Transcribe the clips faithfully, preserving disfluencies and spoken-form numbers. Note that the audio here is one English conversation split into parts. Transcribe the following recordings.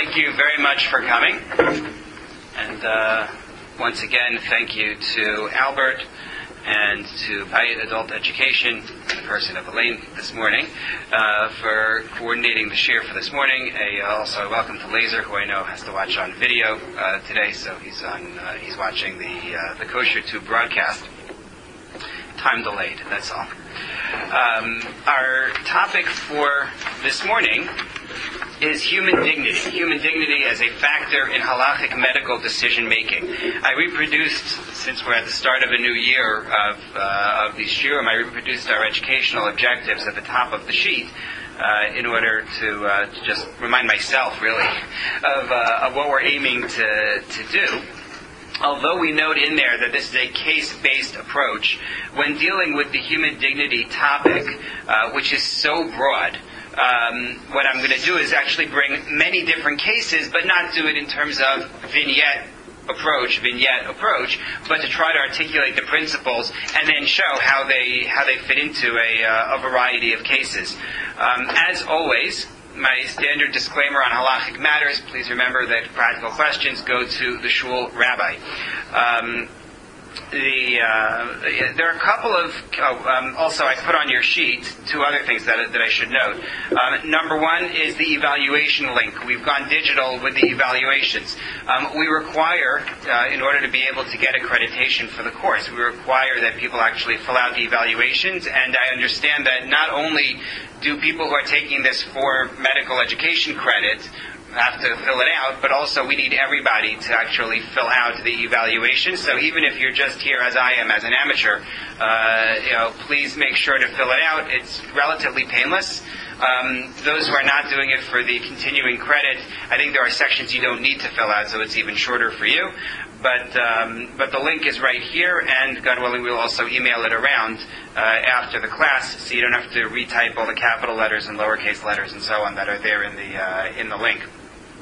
thank you very much for coming. And uh, once again, thank you to Albert and to Bayit Adult Education, in the person of Elaine this morning, uh, for coordinating the shir for this morning. A, uh, also, a welcome to Laser, who I know has to watch on video uh, today, so he's on. Uh, he's watching the uh, the Kosher Tube broadcast. Time delayed, that's all. Um, our topic for this morning is human dignity. Human dignity as a factor in halachic medical decision making. I reproduced, since we're at the start of a new year of, uh, of these shiurim, I reproduced our educational objectives at the top of the sheet uh, in order to, uh, to just remind myself, really, of, uh, of what we're aiming to, to do. Although we note in there that this is a case-based approach, when dealing with the human dignity topic, uh, which is so broad, Um, what I'm going to do is actually bring many different cases, but not do it in terms of vignette approach, vignette approach, but to try to articulate the principles and then show how they how they fit into a, uh, a variety of cases. Um, as always, my standard disclaimer on halachic matters: please remember that practical questions go to the shul rabbi. Um, The, uh, there are a couple of, oh, um, also I put on your sheet two other things that, that I should note. Um, number one is the evaluation link. We've gone digital with the evaluations. Um, we require, uh, in order to be able to get accreditation for the course, we require that people actually fill out the evaluations, and I understand that not only do people who are taking this for medical education credit have to fill it out, but also we need everybody to actually fill out the evaluation. So even if you're just here as I am, as an amateur, uh, you know, please make sure to fill it out. It's relatively painless. Um, those who are not doing it for the continuing credit, I think there are sections you don't need to fill out, so it's even shorter for you. But um, but the link is right here, and God willing, we'll also email it around uh, after the class, so you don't have to retype all the capital letters and lowercase letters and so on that are there in the uh, in the link.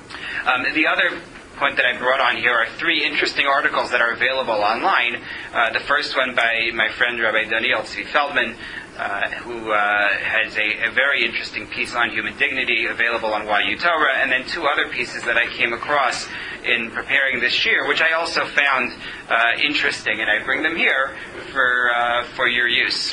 Um, the other point that I brought on here are three interesting articles that are available online. Uh, the first one by my friend Rabbi Daniel Tzvi Feldman, uh, who uh, has a, a very interesting piece on human dignity available on Y U Torah, and then two other pieces that I came across in preparing this year, which I also found uh, interesting, and I bring them here for uh, for your use.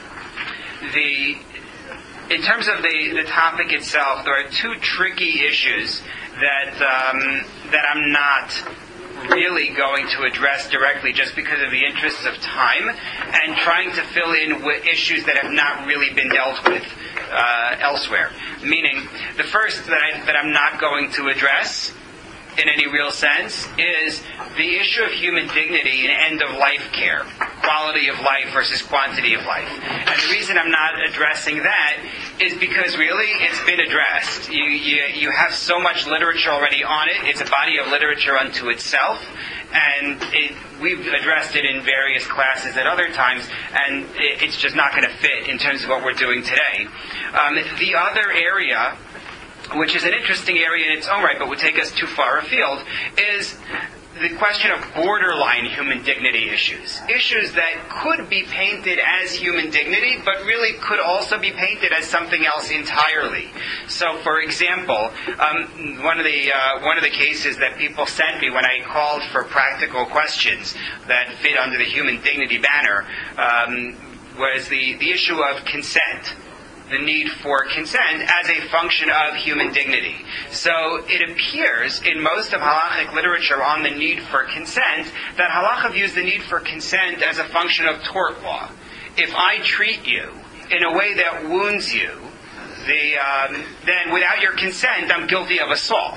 The in terms of the, the topic itself, there are two tricky issues that um, that I'm not really going to address directly, just because of the interests of time and trying to fill in with issues that have not really been dealt with uh, elsewhere. Meaning, the first that, I, that I'm not going to address in any real sense is the issue of human dignity in end-of-life care, quality of life versus quantity of life. And the reason I'm not addressing that is because really it's been addressed. You, you, you have so much literature already on it. It's a body of literature unto itself. And it, we've addressed it in various classes at other times, and it, it's just not going to fit in terms of what we're doing today. Um, the other area, which is an interesting area in its own right, but would take us too far afield, is the question of borderline human dignity issues. Issues that could be painted as human dignity, but really could also be painted as something else entirely. So, for example, um, one of the uh, one of the cases that people sent me when I called for practical questions that fit under the human dignity banner um, was the, the issue of consent. The need for consent as a function of human dignity. So it appears in most of halachic literature on the need for consent that halacha views the need for consent as a function of tort law. If I treat you in a way that wounds you, the, um, then without your consent, I'm guilty of assault.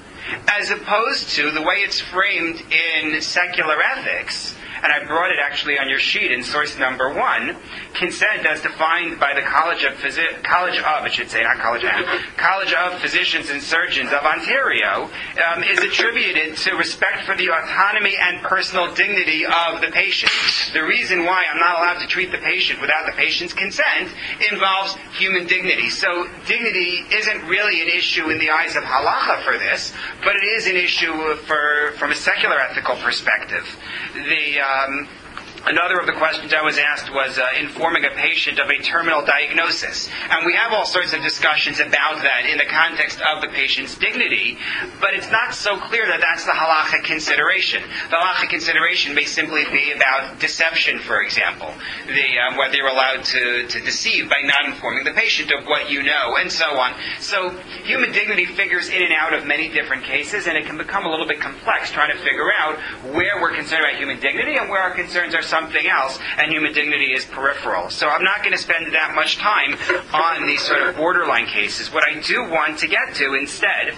As opposed to the way it's framed in secular ethics, and I brought it actually on your sheet in source number one, consent as defined by the College of Physi- College of, I should say, not College of, College of Physicians and Surgeons of Ontario, um, is attributed to respect for the autonomy and personal dignity of the patient. The reason why I'm not allowed to treat the patient without the patient's consent involves human dignity. So dignity isn't really an issue in the eyes of halacha for this, but it is an issue for from a secular ethical perspective. The um, Another of the questions I was asked was uh, informing a patient of a terminal diagnosis. And we have all sorts of discussions about that in the context of the patient's dignity, but it's not so clear that that's the halachic consideration. The halachic consideration may simply be about deception, for example, the, um, whether you're allowed to, to deceive by not informing the patient of what you know, and so on. So human dignity figures in and out of many different cases, and it can become a little bit complex trying to figure out where we're concerned about human dignity and where our concerns are something else, and human dignity is peripheral. So I'm not going to spend that much time on these sort of borderline cases. What I do want to get to instead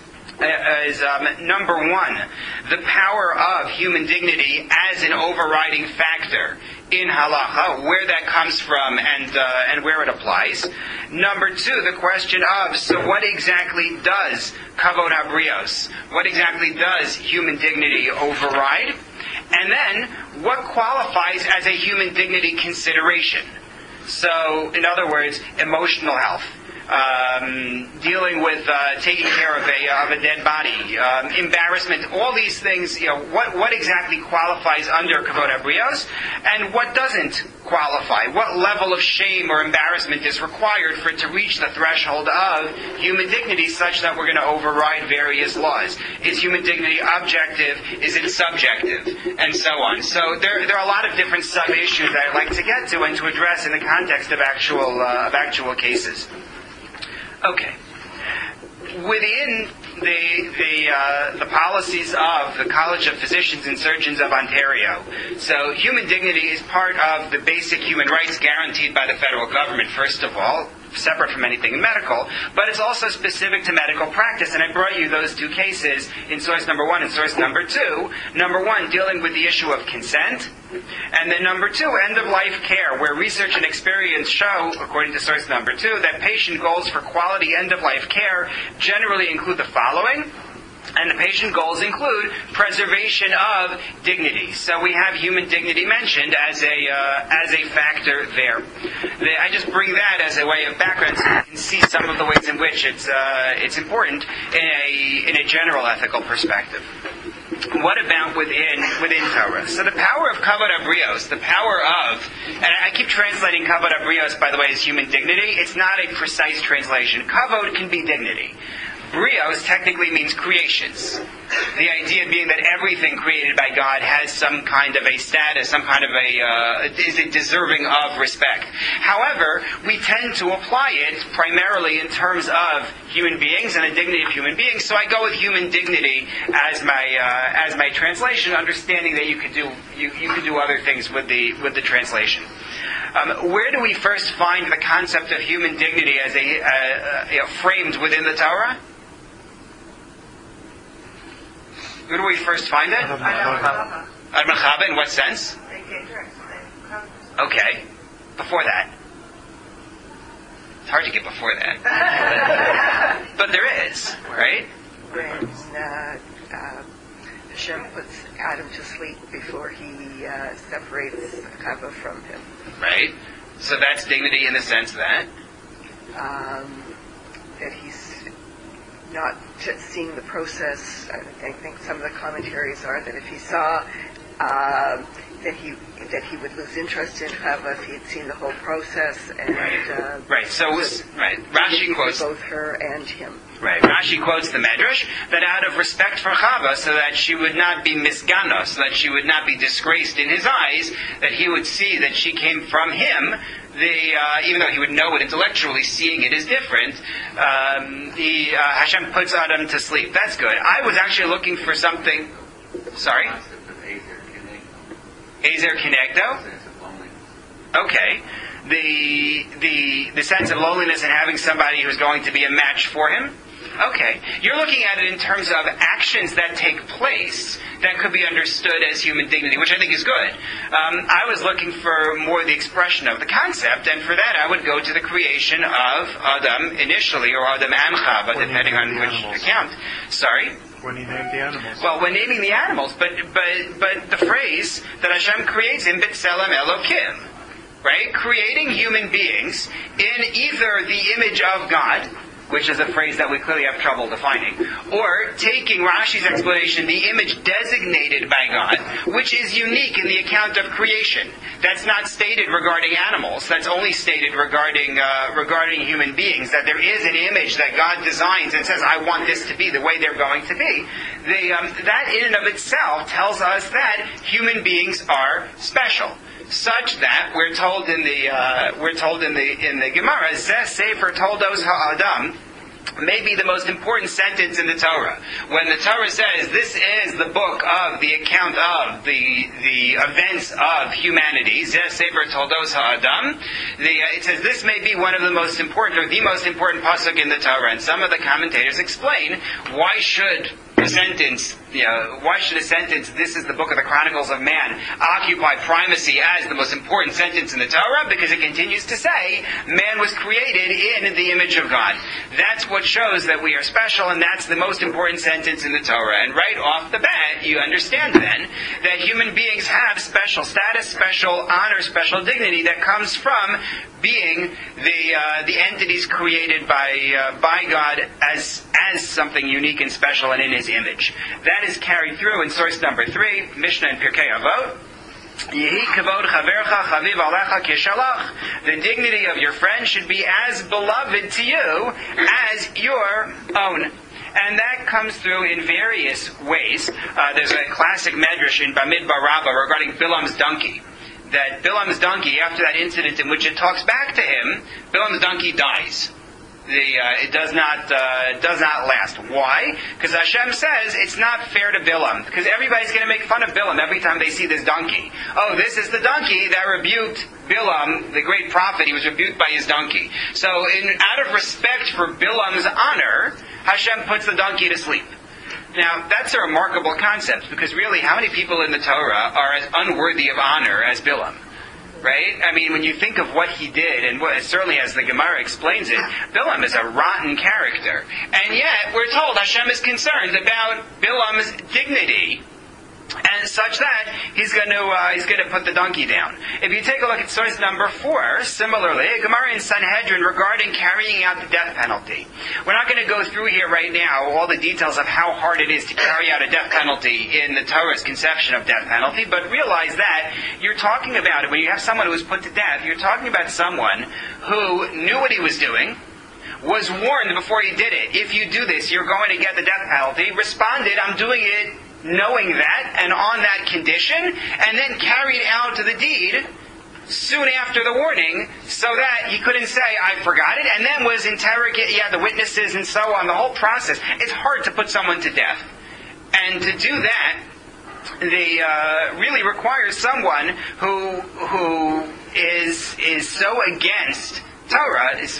is um, number one, the power of human dignity as an overriding factor in halacha, where that comes from and uh, and where it applies. Number two, the question of, so what exactly does kavod habrios? What exactly does human dignity override? And then, what qualifies as a human dignity consideration? So, in other words, emotional health. Um, dealing with uh, taking care of a of a dead body, um, embarrassment, all these things. You know, what what exactly qualifies under kavod habrios, and what doesn't qualify? What level of shame or embarrassment is required for it to reach the threshold of human dignity, such that we're going to override various laws? Is human dignity objective? Is it subjective? And so on. So there there are a lot of different sub issues that I'd like to get to and to address in the context of actual uh, of actual cases. Okay. Within the the uh, the policies of the College of Physicians and Surgeons of Ontario, so human dignity is part of the basic human rights guaranteed by the federal government, first of all, separate from anything in medical, but it's also specific to medical practice, and I brought you those two cases in source number one and source number two. Number one, dealing with the issue of consent, and then number two, end-of-life care, where research and experience show, according to source number two, that patient goals for quality end-of-life care generally include the following. And the patient goals include preservation of dignity. So we have human dignity mentioned as a uh, as a factor there. The, I just bring that as a way of background so you can see some of the ways in which it's uh, it's important in a in a general ethical perspective. What about within within Torah? So the power of kavod habrios, the power of, and I keep translating kavod habrios, by the way, as human dignity. It's not a precise translation. Kavod can be dignity. Brios technically means creations. The idea being that everything created by God has some kind of a status, some kind of a, uh, is it deserving of respect. However, we tend to apply it primarily in terms of human beings and the dignity of human beings, so I go with human dignity as my uh, as my translation, understanding that you could do you, you could do other things with the with the translation. Um, where do we first find the concept of human dignity as a uh, uh, you know, framed within the Torah? Where do we first find it? Ad Mechaba. In what sense? Okay. Before that. It's hard to get before that. But there is, right? When uh, uh, Hashem puts Adam to sleep before he uh, separates Chava from him. Right. So that's dignity in the sense that? Um, that he's not just seeing the process. I think some of the commentaries are that if he saw uh, that he that he would lose interest in Chava if he had seen the whole process. And, right. Uh, right. So, was, right. Rashi quotes both her and him. Right. Rashi quotes the Medrash that out of respect for Chava, so that she would not be misgana, so that she would not be disgraced in his eyes, that he would see that she came from him. The, uh, even though he would know it intellectually, seeing it is different, um, the, uh, Hashem puts Adam to sleep. That's good. I was actually looking for something. Sorry? Ezer Kenegdo? Okay. The, the, the sense of loneliness and having somebody who's going to be a match for him? Okay. You're looking at it in terms of actions that take place that could be understood as human dignity, which I think is good. Um, I was looking for more the expression of the concept, and for that I would go to the creation of Adam initially, or Adam and Chava, depending on which animals. Account. Sorry? When he named the animals. Well, when naming the animals, but but but the phrase that Hashem creates in B'Tselem Elokim, right? Creating human beings in either the image of God, which is a phrase that we clearly have trouble defining. Or taking Rashi's explanation, the image designated by God, which is unique in the account of creation. That's not stated regarding animals. That's only stated regarding uh, regarding human beings, that there is an image that God designs and says, I want this to be the way they're going to be. The, um, that in and of itself tells us that human beings are special, such that we're told in the uh, we're told in the in the Gemara, Zeh Sefer Toldos Ha'adam, may be the most important sentence in the Torah. When the Torah says this is the book of the account of the the events of humanity, Zeh Sefer Toldos Ha'adam, the, uh, it says this may be one of the most important, or the most important pasuk in the Torah. And some of the commentators explain why should the sentence, you know, why should a sentence, this is the book of the Chronicles of Man, occupy primacy as the most important sentence in the Torah? Because it continues to say, man was created in the image of God. That's what shows that we are special, and that's the most important sentence in the Torah. And right off the bat, you understand then that human beings have special status, special honor, special dignity that comes from being the uh, the entities created by uh, by God as as something unique and special and in His image. That is carried through in source number three, Mishnah and Pirkei Avot. Yehi kavod chavercha chaviv alecha kishalach. The dignity of your friend should be as beloved to you as your own. And that comes through in various ways. Uh, there's a classic medrash in Bamidbar Rabbah regarding Bilam's donkey. That Bilam's donkey, after that incident in which it talks back to him, Bilam's donkey dies. The, uh, it does not uh, does not last. Why? Because Hashem says it's not fair to Bilam. Because everybody's going to make fun of Bilam every time they see this donkey. Oh, this is the donkey that rebuked Bilam, the great prophet. He was rebuked by his donkey. So, in, out of respect for Bilam's honor, Hashem puts the donkey to sleep. Now, that's a remarkable concept, because really, how many people in the Torah are as unworthy of honor as Bilam? Right? I mean, when you think of what he did, and what, certainly as the Gemara explains it, Bilam is a rotten character. And yet, we're told Hashem is concerned about Bilam's dignity, and such that he's going to uh, he's going to put the donkey down. If you take a look at source number four, similarly, a Gemara in Sanhedrin regarding carrying out the death penalty. We're not going to go through here right now all the details of how hard it is to carry out a death penalty in the Torah's conception of death penalty, but realize that you're talking about it when you have someone who was put to death. You're talking about someone who knew what he was doing, was warned before he did it. If you do this, you're going to get the death penalty. Responded, I'm doing it knowing that and on that condition, and then carried out the deed soon after the warning, so that he couldn't say, I forgot it, and then was interrogated, yeah, the witnesses and so on, the whole process. It's hard to put someone to death. And to do that, they uh, really requires someone who who is is so against Torah, is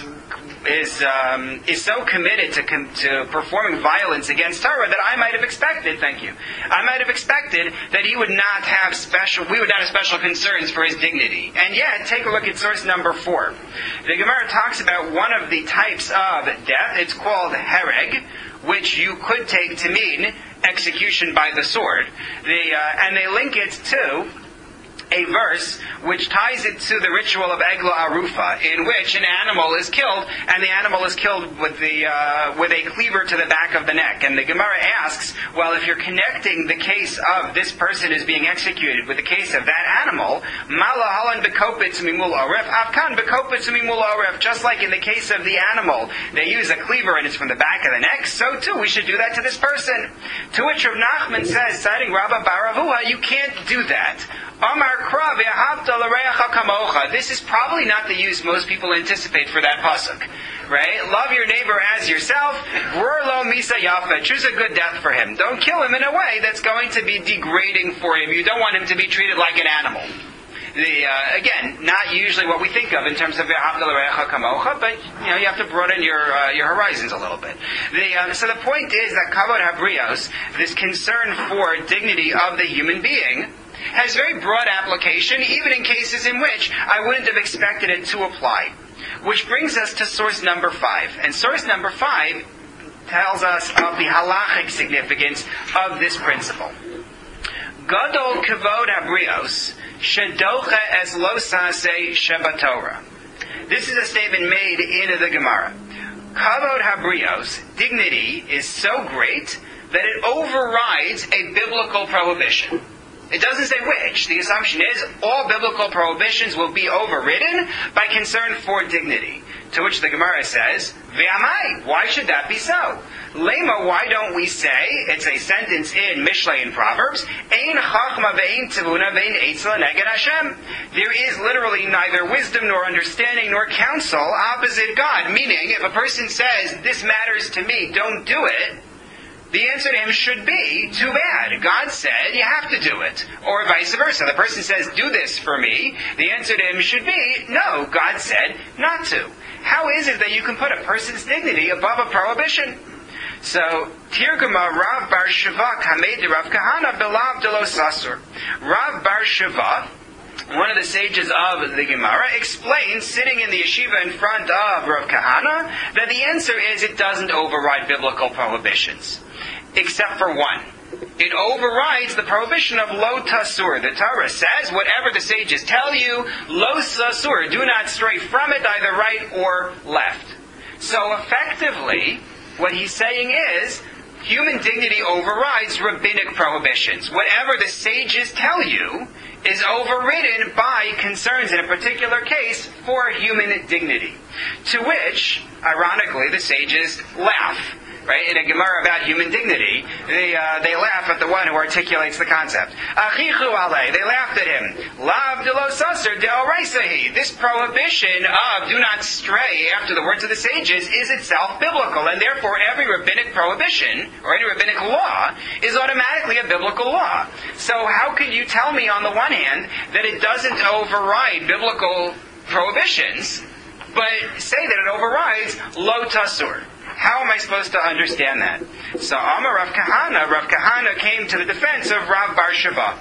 is um, is so committed to com- to performing violence against Torah that I might have expected. Thank you. I might have expected that he would not have special. We would not have special concerns for his dignity. And yet, take a look at source number four. The Gemara talks about one of the types of death. It's called hereg, which you could take to mean execution by the sword. The uh, and they link it to a verse which ties it to the ritual of Egla Arufa, in which an animal is killed, and the animal is killed with the uh, with a cleaver to the back of the neck. And the Gemara asks, well, if you're connecting the case of this person is being executed with the case of that animal, Mala halan bekopitz mimul aref, afkan bekopitz mimul aref, just like in the case of the animal, they use a cleaver and it's from the back of the neck, so too we should do that to this person. To which Rav Nachman says, citing Rabbah bar Avuha, you can't do that. This is probably not the use most people anticipate for that pasuk, right? Love your neighbor as yourself. Choose a good death for him. Don't kill him in a way that's going to be degrading for him. You don't want him to be treated like an animal. The, uh, again, not usually what we think of in terms of but you know you have to broaden your uh, your horizons a little bit. The, uh, so the point is that kavod habrios, this concern for dignity of the human being, has very broad application, even in cases in which I wouldn't have expected it to apply. Which brings us to source number five. And source number five tells us of the halachic significance of this principle. Gadol kavod habrios, shedocha es lo saseh shebatorah. This is a statement made in the Gemara. Kavod habrios, dignity, is so great that it overrides a biblical prohibition. It doesn't say which. The assumption is all biblical prohibitions will be overridden by concern for dignity. To which the Gemara says, Ve'amai, why should that be so? Lema, why don't we say, it's a sentence in Mishlei and Proverbs, Ein chachma ve'ein tivuna ve'ein eitzah neged Hashem. There is literally neither wisdom nor understanding nor counsel opposite God. Meaning, if a person says, this matters to me, don't do it, the answer to him should be, too bad. God said you have to do it. Or vice versa. The person says, do this for me. The answer to him should be, no, God said not to. How is it that you can put a person's dignity above a prohibition? So, Tirguma Rav Bar Shiva Kamed Rav Kahana Belav Delo Sasur. Rav Bar Shiva, one of the sages of the Gemara, explains, sitting in the yeshiva in front of Rav Kahana, that the answer is it doesn't override biblical prohibitions. Except for one. It overrides the prohibition of lo tasur. The Torah says, whatever the sages tell you, lo tasur, do not stray from it, either right or left. So effectively, what he's saying is, human dignity overrides rabbinic prohibitions. Whatever the sages tell you is overridden by concerns in a particular case for human dignity. To which, ironically, the sages laugh. Right? In a Gemara about human dignity, they uh, they laugh at the one who articulates the concept. Achichu alei, they laughed at him. Lav de lo saser de'oraisahi. This prohibition of do not stray after the words of the sages is itself biblical, and therefore every rabbinic prohibition or any rabbinic law is automatically a biblical law. So how could you tell me on the one hand that it doesn't override biblical prohibitions, but say that it overrides lo tasur? How am I supposed to understand that? So Amar Rav Kahana, Rav Kahana came to the defense of Rav Bar Shiva.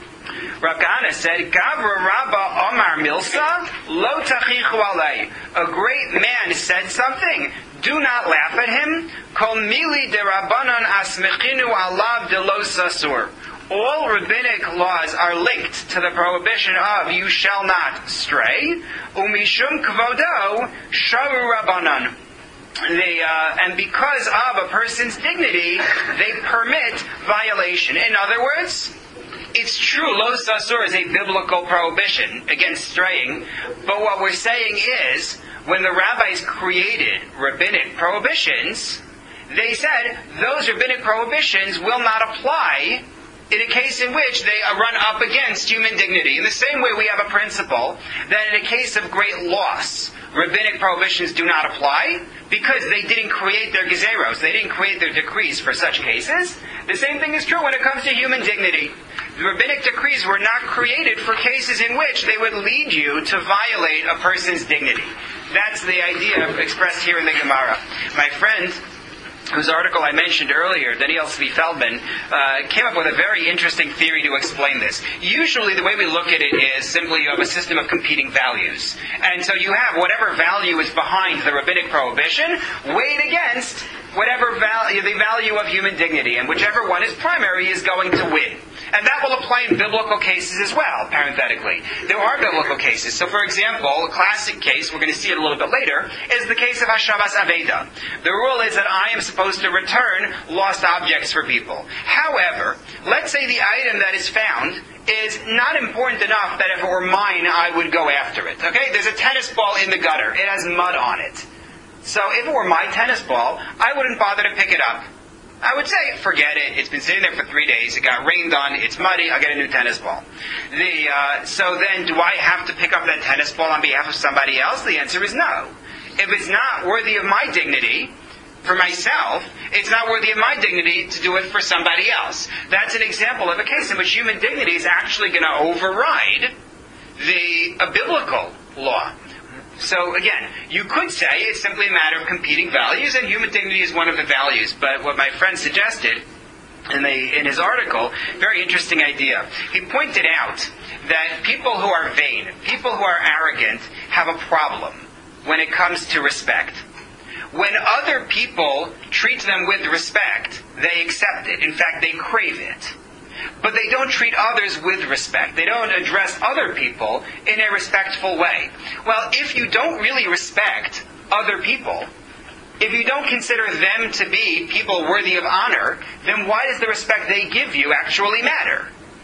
Rav Kahana said, Gavra Rabba Omar Milsa, Lo Tachichu Alei. A great man said something. Do not laugh at him. Kol Mili de Rabbanon Asmechinu Alav de Lo Sasur. All rabbinic laws are linked to the prohibition of you shall not stray. Umishum Kvodo Sharu Rabbanon. They, uh, and because of a person's dignity, they permit violation. In other words, it's true, lo sasur is a biblical prohibition against straying, but what we're saying is, when the rabbis created rabbinic prohibitions, they said those rabbinic prohibitions will not apply in a case in which they run up against human dignity. In the same way, we have a principle that in a case of great loss, rabbinic prohibitions do not apply because they didn't create their gezeros, they didn't create their decrees for such cases. The same thing is true when it comes to human dignity. The rabbinic decrees were not created for cases in which they would lead you to violate a person's dignity. That's the idea expressed here in the Gemara. My friend, whose article I mentioned earlier, Daniel Zvi Feldman, uh, came up with a very interesting theory to explain this. Usually the way we look at it is simply you have a system of competing values. And so you have whatever value is behind the rabbinic prohibition weighed against whatever value, the value of human dignity. And whichever one is primary is going to win. And that will apply in biblical cases as well, parenthetically. There are biblical cases. So, for example, a classic case, we're going to see it a little bit later, is the case of Hashavas Aveda. The rule is that I am supposed to return lost objects for people. However, let's say the item that is found is not important enough that if it were mine, I would go after it. Okay? There's a tennis ball in the gutter. It has mud on it. So if it were my tennis ball, I wouldn't bother to pick it up. I would say, forget it. It's been sitting there for three days. It got rained on. It's muddy. I'll get a new tennis ball. The, uh, so then, do I have to pick up that tennis ball on behalf of somebody else? The answer is no. If it's not worthy of my dignity, for myself, it's not worthy of my dignity to do it for somebody else. That's an example of a case in which human dignity is actually going to override the a biblical law. So again, you could say it's simply a matter of competing values, and human dignity is one of the values. But what my friend suggested in, the, in his article, very interesting idea. He pointed out that people who are vain, people who are arrogant, have a problem when it comes to respect. When other people treat them with respect, they accept it. In fact, they crave it. But they don't treat others with respect. They don't address other people in a respectful way. Well, if you don't really respect other people, if you don't consider them to be people worthy of honor, then why does the respect they give you actually matter?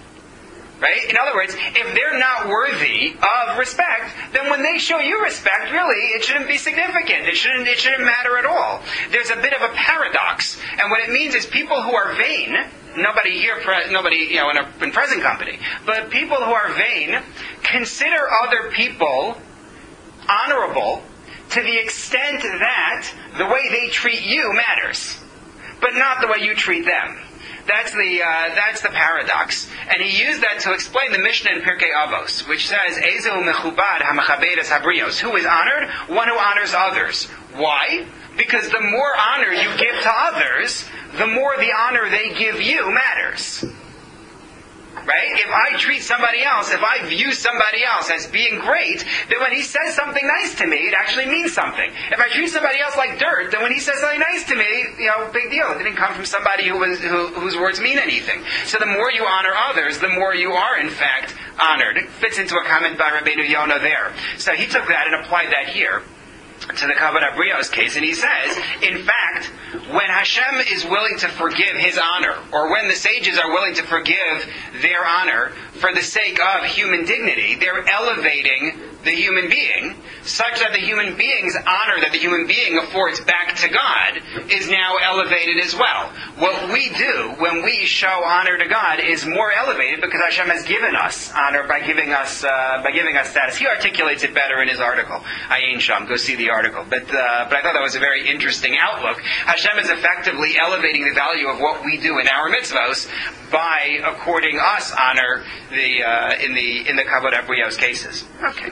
Right? In other words, if they're not worthy of respect, then when they show you respect, really, it shouldn't be significant. It shouldn't, it shouldn't matter at all. There's a bit of a paradox. And what it means is people who are vain, nobody here, nobody, you know, in, a, in present company, but people who are vain consider other people honorable to the extent that the way they treat you matters, but not the way you treat them. That's the uh, that's the paradox, and he used that to explain the Mishnah in Pirkei Avos, which says, "Ezehu mechubad hamachabedes habrios." Who is honored? One who honors others. Why? Because the more honor you give to others, the more the honor they give you matters. Right? If I treat somebody else, if I view somebody else as being great, then when he says something nice to me, it actually means something. If I treat somebody else like dirt, then when he says something nice to me, you know, big deal. It didn't come from somebody who was, who, whose words mean anything. So the more you honor others, the more you are, in fact, honored. It fits into a comment by Rabbeinu Yonah there. So he took that and applied that here to the Kavod HaBrios case, and he says, in fact, when Hashem is willing to forgive His honor, or when the sages are willing to forgive their honor for the sake of human dignity, they're elevating the human being, such that the human being's honor that the human being affords back to God is now elevated as well. What we do when we show honor to God is more elevated because Hashem has given us honor by giving us uh, by giving us status. He articulates it better in his article. Ayin Sham, go see the article. But uh, but I thought that was a very interesting outlook. Hashem is effectively elevating the value of what we do in our mitzvos by according us honor the uh, in the in the Kavod HaBrios cases. Okay.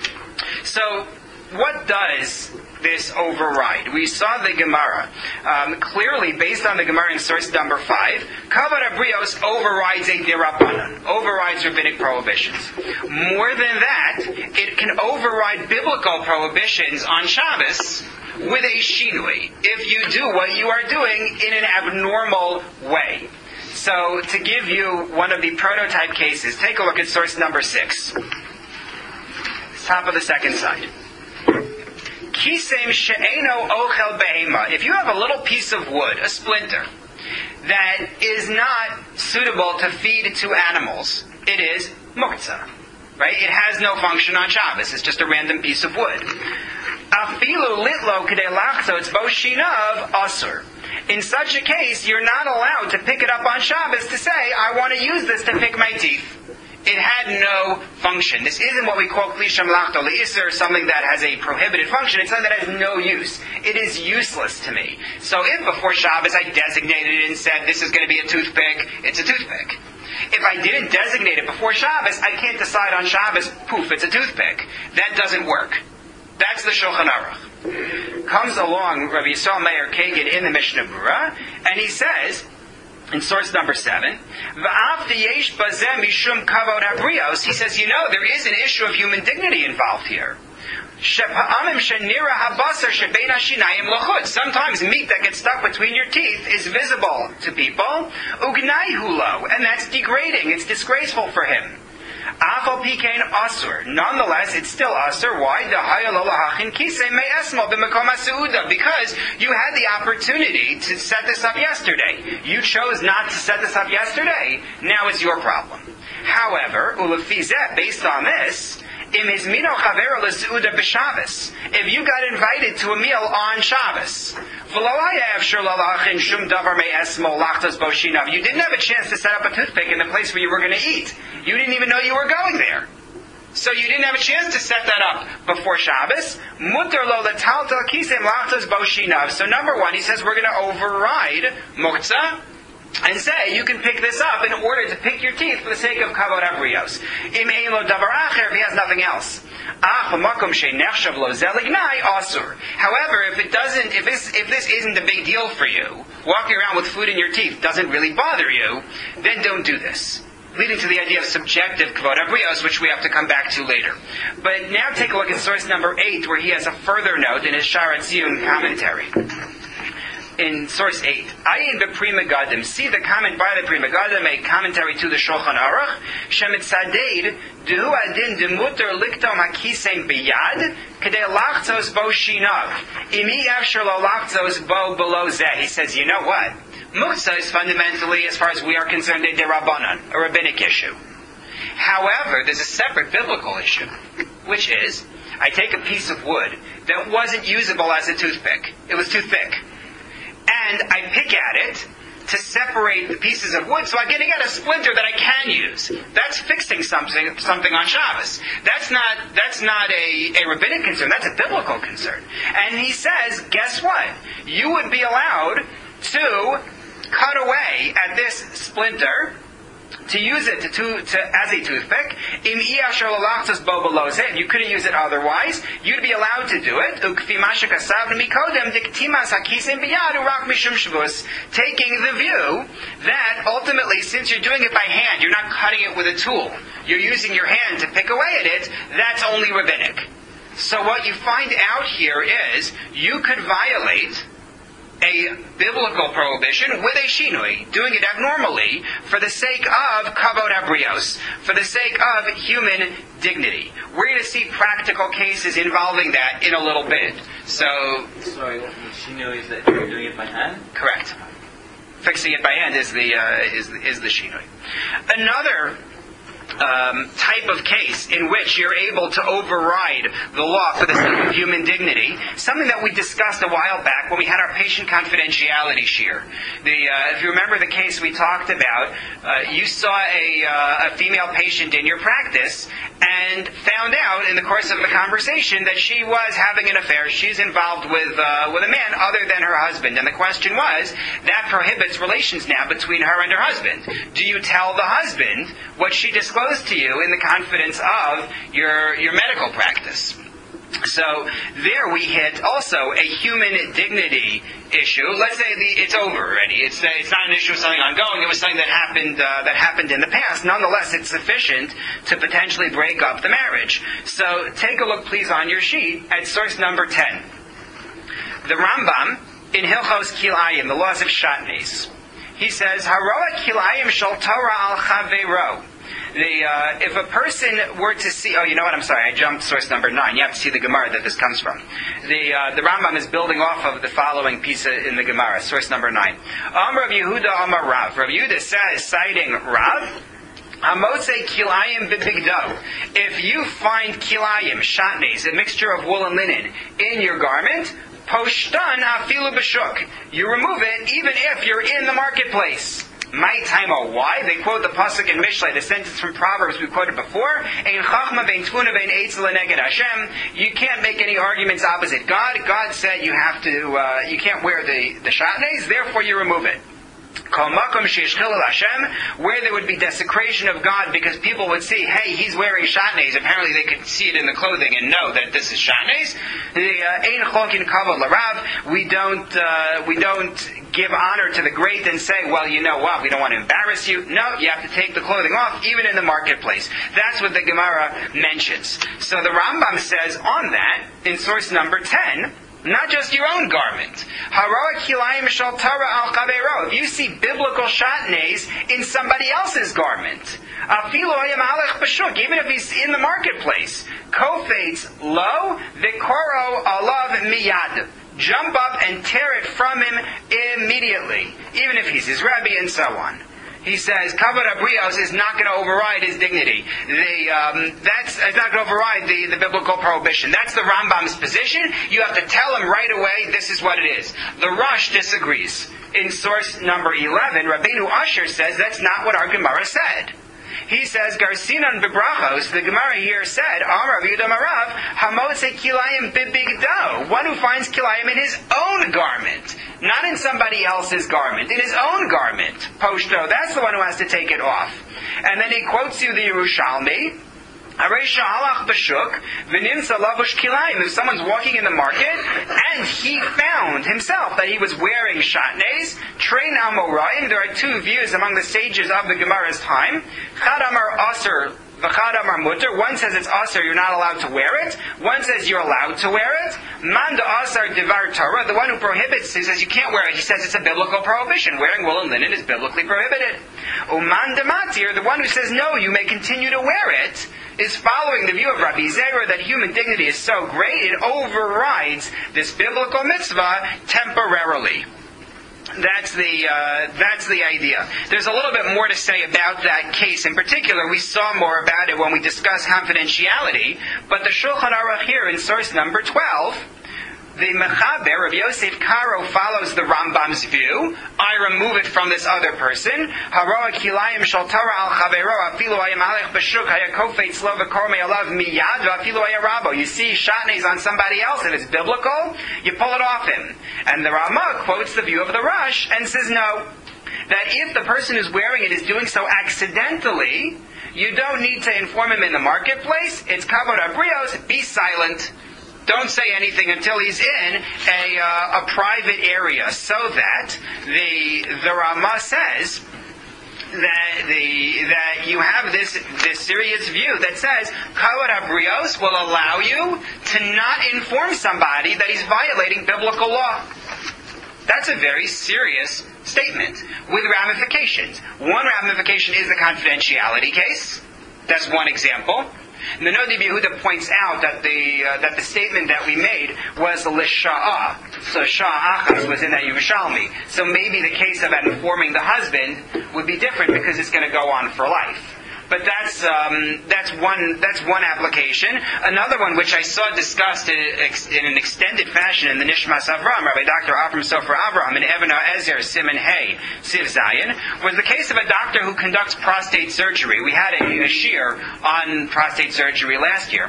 So, what does this override? We saw the Gemara. Um, clearly, based on the Gemara in source number five, Kavod HaBrios overrides a derabanan, overrides rabbinic prohibitions. More than that, it can override biblical prohibitions on Shabbos with a shinui, if you do what you are doing in an abnormal way. So, to give you one of the prototype cases, take a look at source number six. Top of the second side. Kisem she'eno ochel behema. If you have a little piece of wood, a splinter, that is not suitable to feed to animals, it is muktzah. Right? It has no function on Shabbos. It's just a random piece of wood. Afilu litlo kedei lachtzotz bo shinav asur. In such a case, you're not allowed to pick it up on Shabbos to say, I want to use this to pick my teeth. It had no function. This isn't what we call klisham lachto le'isr, something that has a prohibited function. It's something that has no use. It is useless to me. So if before Shabbos I designated it and said, this is going to be a toothpick, it's a toothpick. If I didn't designate it before Shabbos, I can't decide on Shabbos, poof, it's a toothpick. That doesn't work. That's the Shulchan Aruch. Comes along Rabbi Yisrael Meir Kagan in the Mishnah Berurah, and he says, in source number seven, he says, you know, there is an issue of human dignity involved here. Sometimes meat that gets stuck between your teeth is visible to people, and that's degrading, it's disgraceful for him. Nonetheless, it's still asur. Why? Because you had the opportunity to set this up yesterday. You chose not to set this up yesterday. Now it's your problem. However, based on this, if you got invited to a meal on Shabbos, you didn't have a chance to set up a toothpick in the place where you were going to eat. You didn't even know you were going there. So you didn't have a chance to set that up before Shabbos. So number one, he says we're going to override muktzah and say you can pick this up in order to pick your teeth for the sake of Kavod HaBrios. If he has nothing else. However, if it doesn't, if this, if this isn't a big deal for you, walking around with food in your teeth doesn't really bother you, then don't do this. Leading to the idea of subjective Kavod HaBrios, which we have to come back to later. But now take a look at source number eight, where he has a further note in his Sharat Ziyun commentary. in source eight. Ayin b'Pri Megadim. See the comment by the Pri Megadim, a commentary to the Shulchan Aruch. Shemitzadeid dehu adin demuter liktom hakisem biyad kedei lachtzos bo shinav. Imi afshar lo lachtzos bo below zeh. He says, you know what? Muktzah is fundamentally, as far as we are concerned, a derabanan, a rabbinic issue. However, there's a separate biblical issue, which is, I take a piece of wood that wasn't usable as a toothpick. It was too thick. And I pick at it to separate the pieces of wood so I'm going to get a splinter that I can use. That's fixing something something on Shabbos. That's not that's not a, a rabbinic concern. That's a biblical concern. And he says, guess what? You would be allowed to cut away at this splinter, to use it to, to, to as a toothpick. If you couldn't use it otherwise, you'd be allowed to do it. Taking the view that ultimately, since you're doing it by hand, you're not cutting it with a tool, you're using your hand to pick away at it, that's only rabbinic. So what you find out here is, you could violate a biblical prohibition with a shinui, doing it abnormally for the sake of kavod habrios, for the sake of human dignity. We're going to see practical cases involving that in a little bit. So, sorry, the shinui is that you're doing it by hand? Correct. Fixing it by hand is the uh, is is the shinui. Another Um, type of case in which you're able to override the law for the sake of human dignity, something that we discussed a while back when we had our patient confidentiality shear. The, uh, if you remember the case we talked about, uh, you saw a, uh, a female patient in your practice and found out in the course of the conversation that she was having an affair. She's involved with uh, with a man other than her husband. And the question was, that prohibits relations now between her and her husband. Do you tell the husband what she disclosed to you in the confidence of your your medical practice? So there we hit also a human dignity issue. Let's say the, it's over already. It's uh, it's not an issue of something ongoing. It was something that happened uh, that happened in the past. Nonetheless, it's sufficient to potentially break up the marriage. So take a look, please, on your sheet at source number ten. The Rambam in Hilchos Kilayim, the laws of Shatnez. He says, Haroa Kilayim shal Torah al Chaveiro. The, uh, if a person were to see, oh, you know what? I'm sorry, I jumped source number nine. You have to see the Gemara that this comes from. The uh, the Rambam is building off of the following piece in the Gemara, source number nine. Amar Rav Yehuda Amar Rav. Rav Yehuda says, citing Rav, Hamotze kilayim b'bigdo. If you find kilayim, shatnez, a mixture of wool and linen, in your garment, poshtan afilu b'shuk. You remove it even if you're in the marketplace. My time, why? They quote the pasuk in Mishlei, the sentence from Proverbs we quoted before. Ein chachma bein tfuna bein eitzel neged Hashem. You can't make any arguments opposite God. God said you have to, uh, you can't wear the the shatnez, therefore you remove it. Where there would be desecration of God because people would see, hey, he's wearing shatnez. Apparently they could see it in the clothing and know that this is shatnez. We don't uh, we don't give honor to the great and say, well, you know what, we don't want to embarrass you. No, you have to take the clothing off, even in the marketplace. That's what the Gemara mentions. So the Rambam says on that, in source number ten, not just your own garment. If you see biblical shatnez in somebody else's garment, even if he's in the marketplace, kofetz lo v'koro alav miyad. Jump up and tear it from him immediately, even if he's his Rebbe and so on. He says, Kavod Habrios is not going to override his dignity. The, um, that's it's not going to override the, the biblical prohibition. That's the Rambam's position. You have to tell him right away, this is what it is. The Rosh disagrees. In source number eleven, Rabbeinu Asher says that's not what our Gemara said. He says, Garcinon bebrachos, the Gemara here said, Amar Yehuda Marav, Hamotze kilayim bibigdo, one who finds kilayim in his own garment, not in somebody else's garment, in his own garment. Poshto, that's the one who has to take it off. And then he quotes you the Yerushalmi, if someone's walking in the market and he found himself that he was wearing shatnez, train amoraim, there are two views among the sages of the Gemara's time. Chad amar aser V'chad amar mutter. One says it's asar, you're not allowed to wear it. One says you're allowed to wear it. Man da asar divar Torah. The one who prohibits, he says you can't wear it. He says it's a biblical prohibition. Wearing wool and linen is biblically prohibited. Uman da matir. The one who says no, you may continue to wear it, is following the view of Rabbi Zera that human dignity is so great it overrides this biblical mitzvah temporarily. That's the uh, that's the idea. There's a little bit more to say about that case. In particular, we saw more about it when we discussed confidentiality. But the Shulchan Aruch here in source number twelve, the Mechaber of Yosef Karo follows the Rambam's view. I remove it from this other person. Haroa kilayim shal Torah al chavero afilu ayam alech b'shuk hayakofetz lo v'kormei alav miyad v'afilu ayarabo. You see shatnez on somebody else, if it's biblical, you pull it off him. And the Ramah quotes the view of the Rush and says no. That if the person who's wearing it is doing so accidentally, you don't need to inform him in the marketplace. It's kavod abrios, be silent. Don't say anything until he's in a, uh, a private area, so that the the Ramah says that the that you have this this serious view that says kavod habrios will allow you to not inform somebody that he's violating biblical law. That's a very serious statement with ramifications. One ramification is the confidentiality case. That's one example. And the Nodi Yehuda points out that the uh, that the statement that we made was l'sha'ah. So sha'achas was in that Yerushalmi. So maybe the case of informing the husband would be different because it's going to go on for life. But that's um, that's one that's one application. Another one, which I saw discussed in, in an extended fashion in the Nishmas Avraham, Rabbi Doctor Avram Sofer Avraham in Even HaEzer Siman Hey Siv Zion, was the case of a doctor who conducts prostate surgery. We had a, a shiur on prostate surgery last year,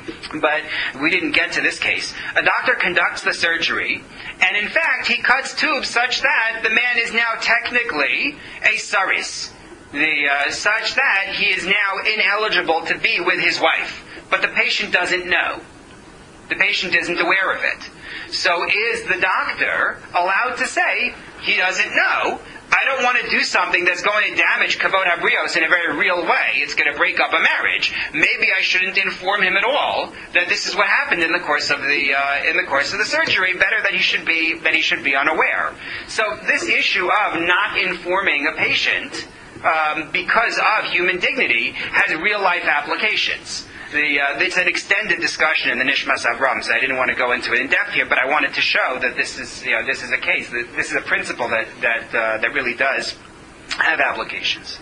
but we didn't get to this case. A doctor conducts the surgery, and in fact, he cuts tubes such that the man is now technically a saris. The, uh, such that he is now ineligible to be with his wife. But the patient doesn't know. The patient isn't aware of it. So is the doctor allowed to say, he doesn't know, I don't want to do something that's going to damage kavod habrios in a very real way. It's going to break up a marriage. Maybe I shouldn't inform him at all that this is what happened in the course of the uh, in the course of the surgery. Better that he should be that he should be unaware. So this issue of not informing a patient Um, because of human dignity, has real-life applications. The, uh, it's an extended discussion in the Nishmas Avraham, so I didn't want to go into it in depth here, but I wanted to show that this is, you know, this is a case, that this is a principle that that uh, that really does have applications.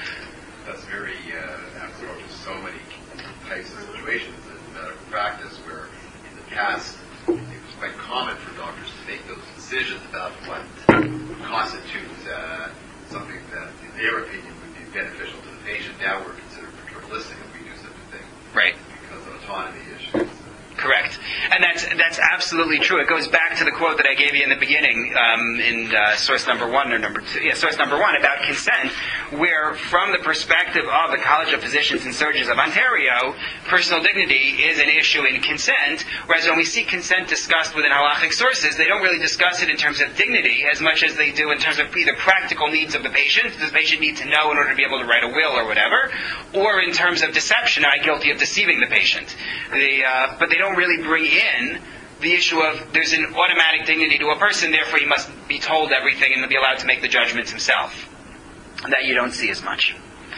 That's very uh, applicable to so many types of situations in medical practice, where in the past it was quite common for doctors to make those decisions about what constitutes uh, something that, in their opinion, would be beneficial to the patient. Now we're considered paternalistic if we do such a thing. Right. Because of autonomy issues. Correct. And that's that's absolutely true. It goes back to the quote that I gave you in the beginning, um, in uh, source number one or number two. Yeah, source number one about consent, where from the perspective of the College of Physicians and Surgeons of Ontario, personal dignity is an issue in consent, whereas when we see consent discussed within halachic sources, they don't really discuss it in terms of dignity as much as they do in terms of either practical needs of the patient. Does the patient need to know in order to be able to write a will or whatever? Or in terms of deception, am I guilty of deceiving the patient? The, uh, but they don't really bring in the issue of there's an automatic dignity to a person, therefore he must be told everything and be allowed to make the judgments himself. That you don't see as much.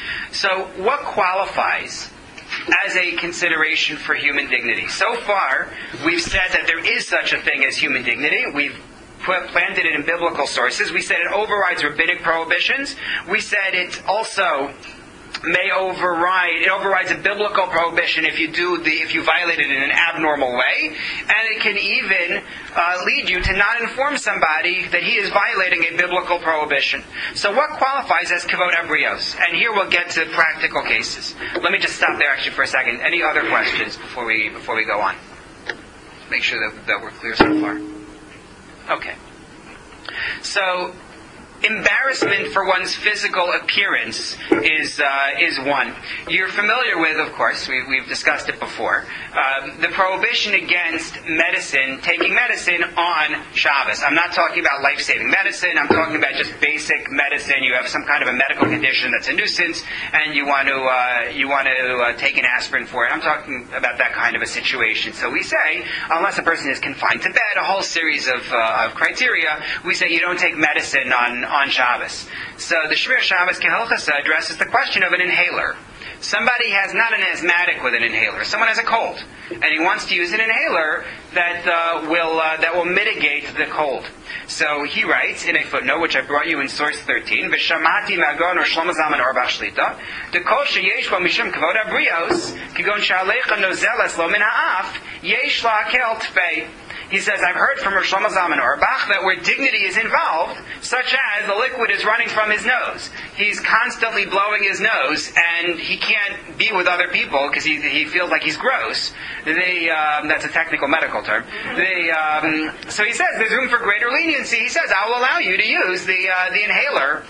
So what qualifies as a consideration for human dignity? So far, we've said that there is such a thing as human dignity. We've put, planted it in biblical sources. We said it overrides rabbinic prohibitions. We said it also may override, it overrides a biblical prohibition if you do the, if you violate it in an abnormal way, and it can even uh, lead you to not inform somebody that he is violating a biblical prohibition. So what qualifies as kavod habrios? And here we'll get to practical cases. Let me just stop there actually for a second. Any other questions before we before we go on? Make sure that, that we're clear so far. Okay. So embarrassment for one's physical appearance is uh, is one. You're familiar with, of course, we, we've discussed it before, um, the prohibition against medicine, taking medicine on Shabbos. I'm not talking about life-saving medicine. I'm talking about just basic medicine. You have some kind of a medical condition that's a nuisance, and you want to uh, you want to uh, take an aspirin for it. I'm talking about that kind of a situation. So we say, unless a person is confined to bed, a whole series of, uh, of criteria, we say you don't take medicine on, on Shabbos. So the Shmir Shabbos Kehilchasa addresses the question of an inhaler. Somebody has not an asthmatic with an inhaler. Someone has a cold, and he wants to use an inhaler that uh, will uh, that will mitigate the cold. So he writes in a footnote, which I brought you in source thirteen, V'shamati magon or Shlomo Zalman Auerbach Shlita, Dekol sheyesh bo mishum kavod habrios, kigon sha'alecha nozeles lo min ha'af, yesh la'akel tfei. He says, I've heard from Rosh Shlomo Zalman Auerbach that where dignity is involved, such as the liquid is running from his nose. He's constantly blowing his nose, and he can't be with other people because he, he feels like he's gross. They, um, that's a technical medical term. They, um, so he says, there's room for greater leniency. He says, I will allow you to use the, uh, the inhaler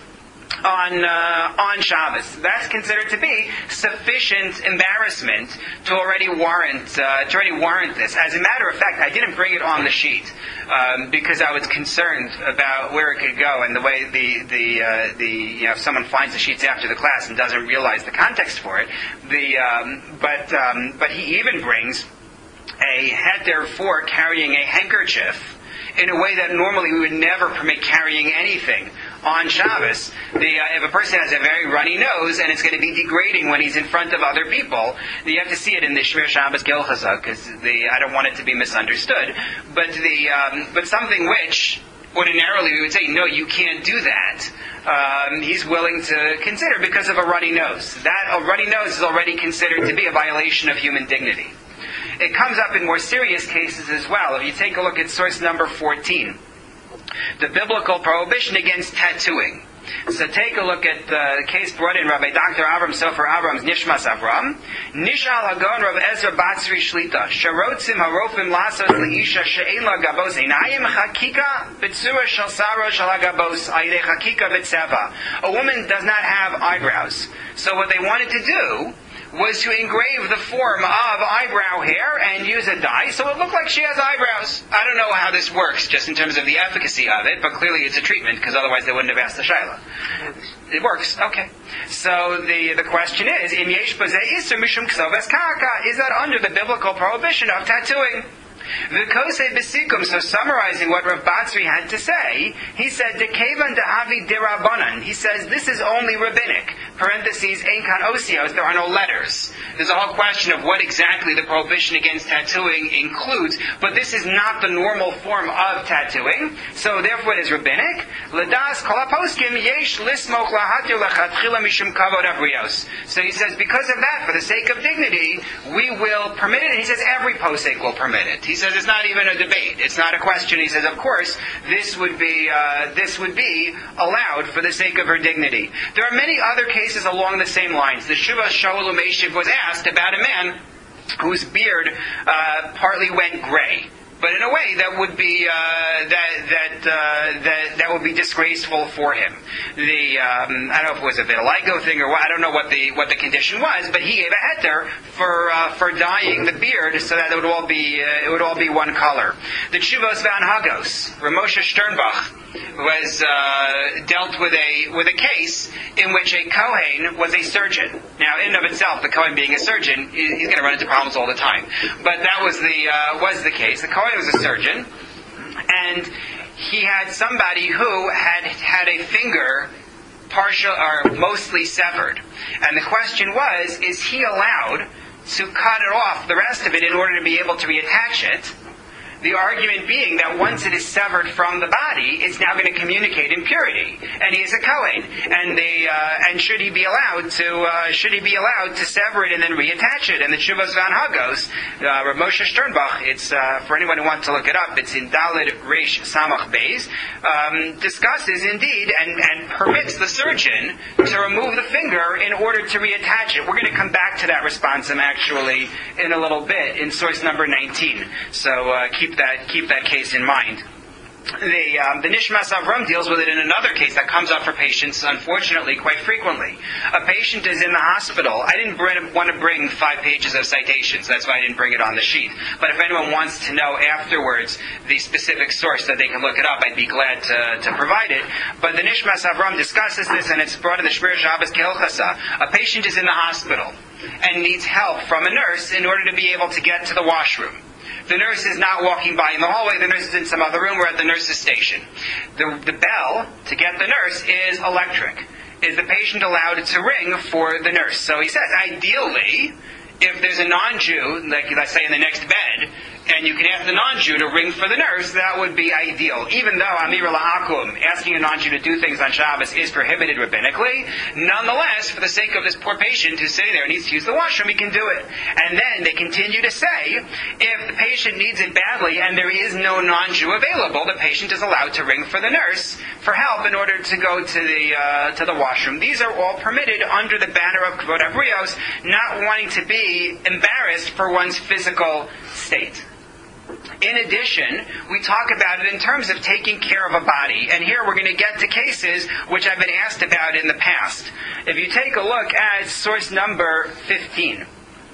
on uh, on Shabbos. That's considered to be sufficient embarrassment to already warrant uh, to already warrant this. As a matter of fact, I didn't bring it on the sheet um, because I was concerned about where it could go and the way the the uh, the you know if someone finds the sheets after the class and doesn't realize the context for it. The um, but um, but he even brings a heter for carrying a handkerchief in a way that normally we would never permit carrying anything on Shabbos. The, uh, if a person has a very runny nose and it's going to be degrading when he's in front of other people, you have to see it in the Shmir Shabbos Kehilchasa because I don't want it to be misunderstood. But the um, but something which ordinarily we would say, no, you can't do that. Um, he's willing to consider because of a runny nose. That a runny nose is already considered to be a violation of human dignity. It comes up in more serious cases as well. If you take a look at source number fourteen, the biblical prohibition against tattooing. So take a look at the case brought in Rabbi Doctor Avram Sofer Avram's Nishmas Avram. Nishal Hagon Rav Ezra Batzri Shlita. Sharotzim Harofim Lasos Leisha She'en La Gabos Einayim Chakika B'tzura Shal Saro Shal Gabos Ayde Chakika B'tzeva. A woman does not have eyebrows. So what they wanted to do was to engrave the form of eyebrow hair and use a dye so it looked like she has eyebrows. I don't know how this works just in terms of the efficacy of it, but clearly it's a treatment because otherwise they wouldn't have asked the Shaila. It works, okay. So the the question is, Im yesh bazeh isur mishum ksoves karka, is that under the biblical prohibition of tattooing? V'kosei b'sikum, so summarizing what Rav Batzri had to say, he said, Dekevan da'avi dirabanan. He says, this is only rabbinic. Parentheses, ein kan osios, there are no letters. There's a whole question of what exactly the prohibition against tattooing includes, but this is not the normal form of tattooing, so therefore it is rabbinic. L'das kol haposkim yesh lismoch lahatir lechatchila mishum kavod abrios. So he says, because of that, for the sake of dignity, we will permit it, and he says every posek will permit it. He says it's not even a debate. It's not a question. He says, of course, this would be uh, this would be allowed for the sake of her dignity. There are many other cases along the same lines. The Shuvah Shaul Umeshiv was asked about a man whose beard uh, partly went gray, but in a way that would be uh, that that uh, that that would be disgraceful for him. The um, I don't know if it was a vitiligo thing or what. I don't know what the what the condition was, but he gave a heter for uh, for dyeing the beard so that it would all be uh, it would all be one color. The Tshuvos V'Anhagos, Ramosha Sternbach was uh, dealt with a with a case in which a Kohen was a surgeon. Now, in and of itself, the Kohen being a surgeon, he's going to run into problems all the time. But that was the uh, was the case. The Kohen was a surgeon, and he had somebody who had had a finger partial or mostly severed. And the question was, is he allowed to cut it off, the rest of it, in order to be able to reattach it? The argument being that once it is severed from the body, it's now going to communicate impurity, and he is a Kohen, and they uh, and should he be allowed to uh, should he be allowed to sever it and then reattach it? And the Tshuvos V'Anhagos, uh, Rav Moshe Sternbach, it's uh, for anyone who wants to look it up, it's in Daled Reish Samach Beis, um, discusses indeed and, and permits the surgeon to remove the finger in order to reattach it. We're going to come back to that responsum actually in a little bit in source number nineteen. So uh, keep that keep that case in mind. The, um, the Nishmas Avram deals with it in another case that comes up for patients, unfortunately, quite frequently. A patient is in the hospital. I didn't bring, want to bring five pages of citations. That's why I didn't bring it on the sheet. But if anyone wants to know afterwards the specific source that they can look it up, I'd be glad to, to provide it. But the Nishmas Avram discusses this, and it's brought in the Shmir Shabbos Kehilchasa. A patient is in the hospital and needs help from a nurse in order to be able to get to the washroom. The nurse is not walking by in the hallway. The nurse is in some other room. We're at the nurse's station. The, the bell to get the nurse is electric. Is the patient allowed to ring for the nurse? So he says, ideally, if there's a non-Jew, like let's say in the next bed, and you can ask the non-Jew to ring for the nurse, that would be ideal. Even though Amir La'akum, asking a non-Jew to do things on Shabbos is prohibited rabbinically, nonetheless, for the sake of this poor patient who's sitting there and needs to use the washroom, he can do it. And then they continue to say, if the patient needs it badly and there is no non-Jew available, the patient is allowed to ring for the nurse for help in order to go to the uh, to the washroom. These are all permitted under the banner of Kvod Abrios, not wanting to be embarrassed for one's physical state. In addition, we talk about it in terms of taking care of a body. And here we're going to get to cases which I've been asked about in the past. If you take a look at source number fifteen,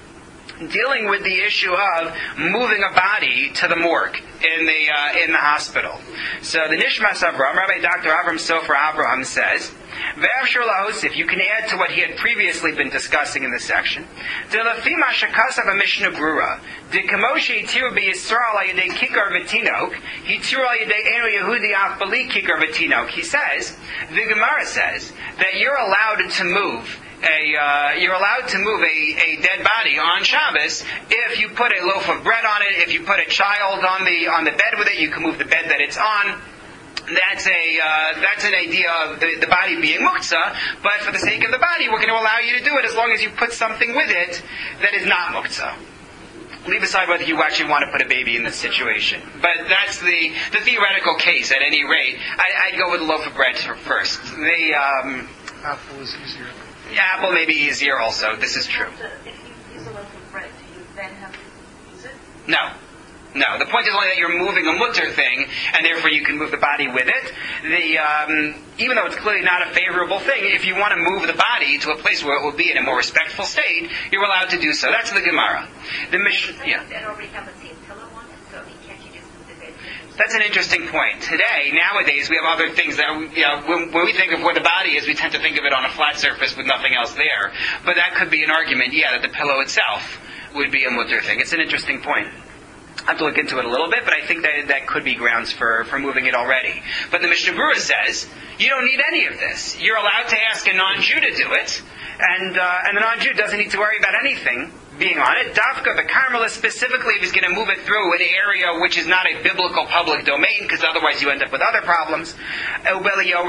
dealing with the issue of moving a body to the morgue in the uh, in the hospital. So the Nishmas Avram, Rabbi Doctor Avram Sofer Abraham says, Ve'afshir lahosif, you can add to what he had previously been discussing in this section. De'lefi ma shekasav Mishnah Brura, de'kamoshi tiru b'Yisrael al-yedei kikar v'tinok, hitiru al-yedei enu Yehudi af b'li kikar v'tinok. He says, the Gemara says, that you're allowed to move A, uh, you're allowed to move a, a dead body on Shabbos if you put a loaf of bread on it, if you put a child on the on the bed with it, you can move the bed that it's on. That's a uh, that's an idea of the, the body being muktzah, but for the sake of the body, we're going to allow you to do it as long as you put something with it that is not muktzah. Leave aside whether you actually want to put a baby in this situation. But that's the, the theoretical case at any rate. I, I'd go with a loaf of bread first. The um, apple is easier. Apple may be easier also. This is true. If you use a loaf of bread, do you then have to use it? No. No. The point is only that you're moving a mutter thing, and therefore you can move the body with it. The um, even though it's clearly not a favorable thing, if you want to move the body to a place where it will be in a more respectful state, you're allowed to do so. That's the Gemara. The Mishnah, yeah. That already have a same pillow on it, so can't you just move the bed? That's an interesting point. Today, nowadays, we have other things that, you know, when, when we think of where the body is, we tend to think of it on a flat surface with nothing else there. But that could be an argument, yeah, that the pillow itself would be a mutter thing. It's an interesting point. I have to look into it a little bit, but I think that that could be grounds for, for moving it already. But the Mishnah Brura says, you don't need any of this. You're allowed to ask a non-Jew to do it, and uh, and the non-Jew doesn't need to worry about anything being on it. Dafka, the Carmelist, specifically, if he's going to move it through an area which is not a biblical public domain, because otherwise you end up with other problems. But the Elio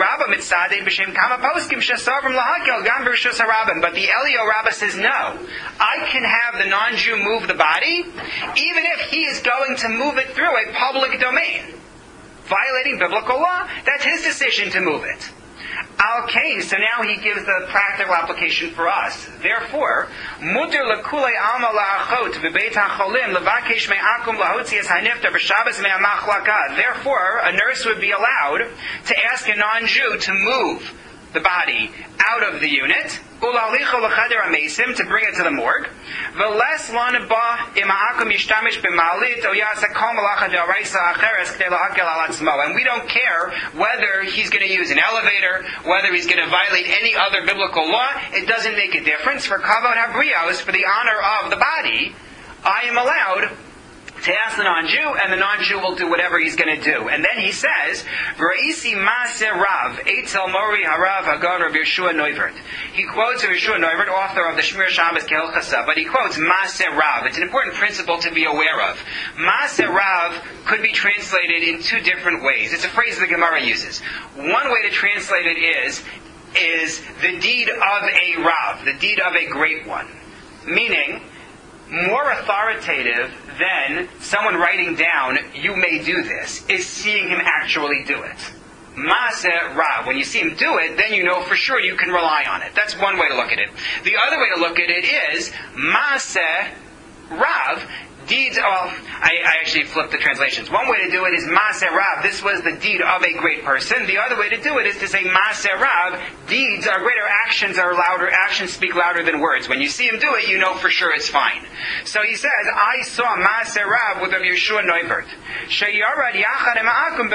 Rabba says, no. I can have the non-Jew move the body, even if he is going to move it through a public domain. Violating biblical law, that's his decision to move it. Okay, so now he gives the practical application for us. Therefore, muter lekulei alma laachot v'beit hacholim levakesh me'akum lahotzias haniftar b'Shabbos me'amachlaka. Therefore, a nurse would be allowed to ask a non-Jew to move the body out of the unit, ulalicho l'chader amesim, to bring it to the morgue. V'les laneba ima'akum yishtamish b'malit o yasa kol malacha de'oraisa acheres k'dei lahakel al atzmo. And we don't care whether he's going to use an elevator, whether he's going to violate any other biblical law. It doesn't make a difference. For kavod habrios, for the honor of the body, I am allowed to ask the non-Jew, and the non-Jew will do whatever he's going to do. And then he says, V'ra'isi ma'aseh Rav, Eitzel Mori Harav Hagar Rav Yeshua Neuvert. He quotes Rav Yeshua Neuvert, author of the Shmir Shabbos Kehilchasa, but he quotes Ma'aseh Rav. It's an important principle to be aware of. Ma'aseh Rav could be translated in two different ways. It's a phrase the Gemara uses. One way to translate it is, is the deed of a Rav, the deed of a great one. Meaning, more authoritative than someone writing down, you may do this, is seeing him actually do it. Maaseh Rav. When you see him do it, then you know for sure you can rely on it. That's one way to look at it. The other way to look at it is Maaseh Rav deeds, well, I, I actually flipped the translations. One way to do it is Maaser Rav. This was the deed of a great person. The other way to do it is to say Maaser Rav. Deeds are greater, actions are louder, actions speak louder than words. When you see him do it, you know for sure it's fine. So he says, I saw Maaser Rav with Rabbi Yeshua Neubert. Sheyarad Yachad Ma'akum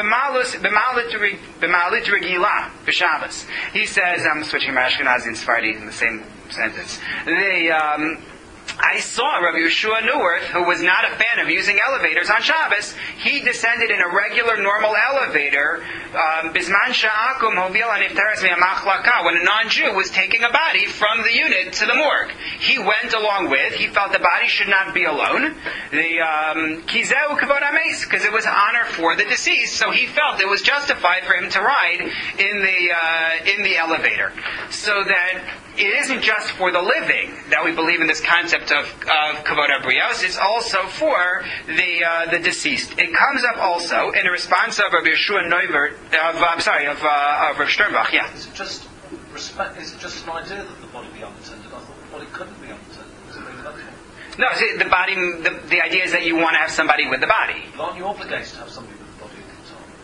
b'malit regila b'Shabbos. He says, I'm switching from Ashkenazi and Sephardi in the same sentence. The, um, I saw Rabbi Yeshua Neuwirth, who was not a fan of using elevators on Shabbos. He descended in a regular, normal elevator, Bisman Sha'akum Hovil Aniftaras Me'amachlaka, when a non-Jew was taking a body from the unit to the morgue. He went along with, he felt the body should not be alone, the Kizeu Kavod Ames, because it was honor for the deceased, so he felt it was justified for him to ride in the, uh, in the elevator. So that it isn't just for the living that we believe in this concept of, of Kavod Abrios, it's also for the uh, the deceased. It comes up also in a response of Rabbi Yeshua Neubert, of, uh, I'm sorry, of, uh, of Rav Sternbach, yeah. Is it just respect, is it just an idea that the body be unattended? I thought the body couldn't be unattended. Is it really that clear? No, see, the body, the, the idea is that you want to have somebody with the body. But aren't you obligated to have somebody with the body at the time?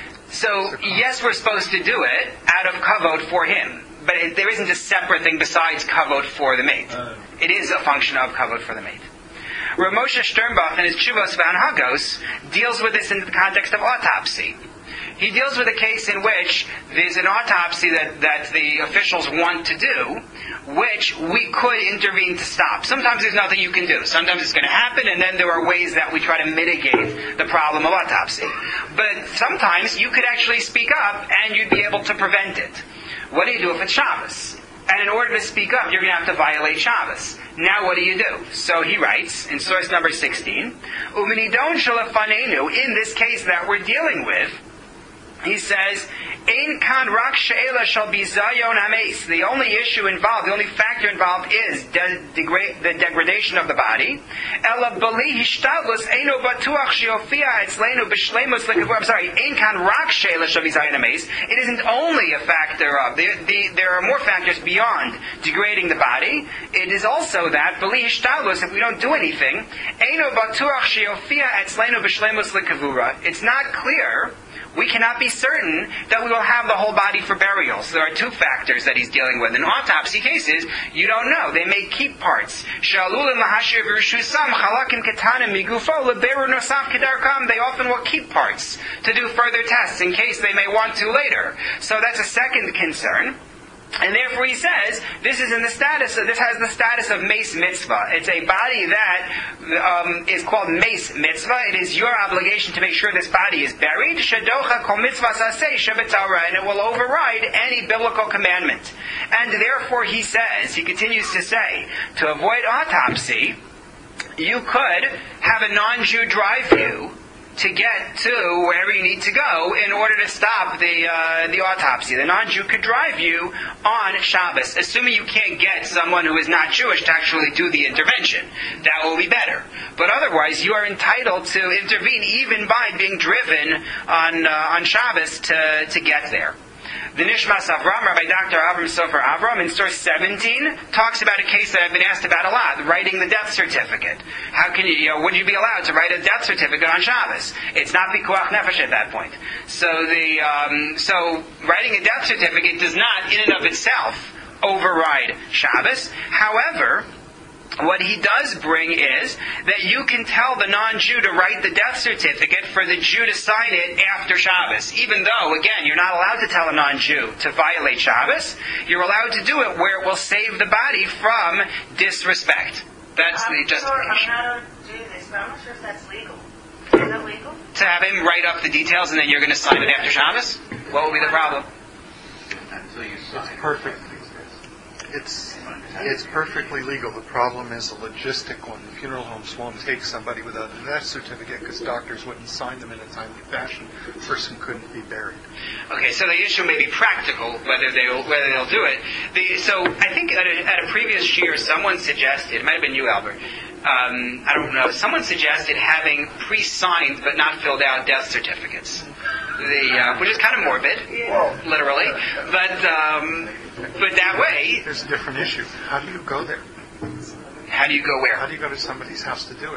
So, yes, we're supposed to do it out of kavod for him. But it, there isn't a separate thing besides kavod for the mate. Uh, It is a function of kavod for the mate. Rav Moshe Sternbach in his Tshuvos V'Anhagos deals with this in the context of autopsy. He deals with a case in which there's an autopsy that, that the officials want to do, which we could intervene to stop. Sometimes there's nothing you can do. Sometimes it's going to happen, and then there are ways that we try to mitigate the problem of autopsy. But sometimes you could actually speak up, and you'd be able to prevent it. What do you do if it's Shabbos? And in order to speak up, you're going to have to violate Shabbos. Now what do you do? So he writes, in source number sixteen, Uminidon shalafanenu, in this case that we're dealing with, he says, Ein kan rak she'ela shall be zayon hames. The only issue involved, the only factor involved is de- degra- the degradation of the body. Ela bali hishtadlus eino batuach she'ofia etzleinu b'shleimus l'kavur. I'm sorry, Ein kan rak she'ela shall be zayon hames. It isn't only a factor of, the, the, there are more factors beyond degrading the body. It is also that, bali hishtadlus, if we don't do anything, eino batuach she'ofia etzleinu b'shleimus l'kavura. It's not clear, we cannot be certain that we will have the whole body for burial. So there are two factors that he's dealing with. In autopsy cases, you don't know. They may keep parts. They often will keep parts to do further tests in case they may want to later. So that's a second concern. And therefore he says, this is in the status of, this has the status of mace mitzvah. It's a body that um, is called mace mitzvah. It is your obligation to make sure this body is buried. Shadocha kol mitzvah saseh shebetzara, and it will override any biblical commandment. And therefore he says, he continues to say, to avoid autopsy, you could have a non-Jew drive you to get to wherever you need to go in order to stop the uh, the autopsy. The non-Jew could drive you on Shabbos, assuming you can't get someone who is not Jewish to actually do the intervention. That will be better. But otherwise, you are entitled to intervene even by being driven on uh, on Shabbos to, to get there. The Nishmas Avram, Rabbi Doctor Avram Sofer Avram, in source seventeen, talks about a case that I've been asked about a lot, writing the death certificate. How can you, you know, would you be allowed to write a death certificate on Shabbos? It's not Pikuach Nefesh at that point. So the, um, so writing a death certificate does not, in and of itself, override Shabbos. However, what he does bring is that you can tell the non-Jew to write the death certificate for the Jew to sign it after Shabbos. Even though, again, you're not allowed to tell a non-Jew to violate Shabbos, you're allowed to do it where it will save the body from disrespect. That's I'm the justification. Sure, I'm not to do this, but I'm not sure if that's legal. Is that legal? To have him write up the details and then you're going to sign it after Shabbos? What will be the problem? Until you sign. It's perfect. It's it's perfectly legal. The problem is a logistic one. The funeral homes won't take somebody without a death certificate because doctors wouldn't sign them in a timely fashion. The person couldn't be buried. Okay, so the issue may be practical, whether they'll whether they'll do it. The, so I think at a, at a previous year, someone suggested, it might have been you, Albert, um, I don't know, someone suggested having pre-signed but not filled out death certificates. The, uh, which is kind of morbid, literally, but um, but that way... There's a different issue. How do you go there? How do you go where? How do you go to somebody's house to do it?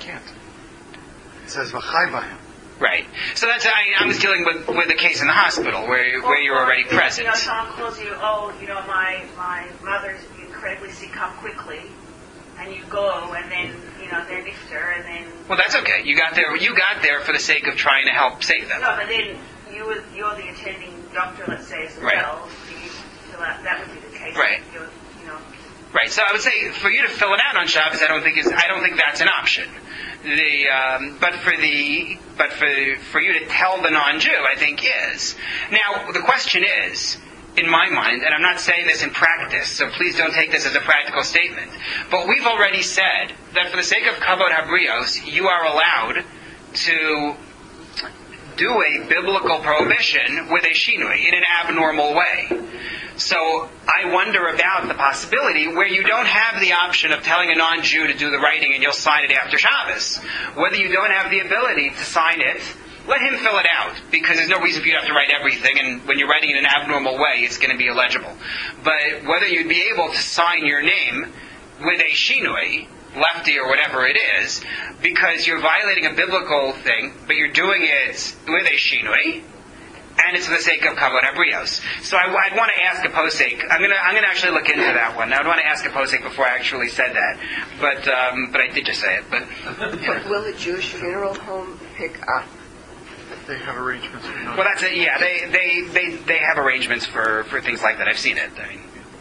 can't. It says v'chai b'hem. Right. So that's I, I was dealing with, with a case in the hospital where where you're already present. You know, someone calls you, oh, you know, my my mother's incredibly sick, come quickly, and you go, and then you know they lift her, and then. Well, that's okay. You got there. You got there for the sake of trying to help save them. No, but then you was, you're the attending doctor, let's say, as Right. well. So you fill out, that would be the case. Right. You're, you know. Right. So I would say for you to fill it out on Shabbos, I don't think is I don't think that's an option. The um, but for the but for for you to tell the non-Jew, I think is. Now the question is, in my mind, and I'm not saying this in practice, so please don't take this as a practical statement, but we've already said that for the sake of Kavod Habrios, you are allowed to do a biblical prohibition with a shinui in an abnormal way. So I wonder about the possibility where you don't have the option of telling a non-Jew to do the writing and you'll sign it after Shabbos. Whether you don't have the ability to sign it, let him fill it out, because there's no reason for you to have to write everything, and when you're writing in an abnormal way, it's going to be illegible. But whether you'd be able to sign your name with a shinui, lefty or whatever it is, because you're violating a biblical thing, but you're doing it with a shinui, and it's for the sake of Kavod Habrios. So I, I'd want to ask a posek. I'm going to I'm going to actually look into that one. I would want to ask a posek before I actually said that, but um, but I did just say it. But But will a Jewish funeral home pick up? They have arrangements for non- well, that's it. Yeah, they they, they, they have arrangements for, for things like that. I've seen it. I mean,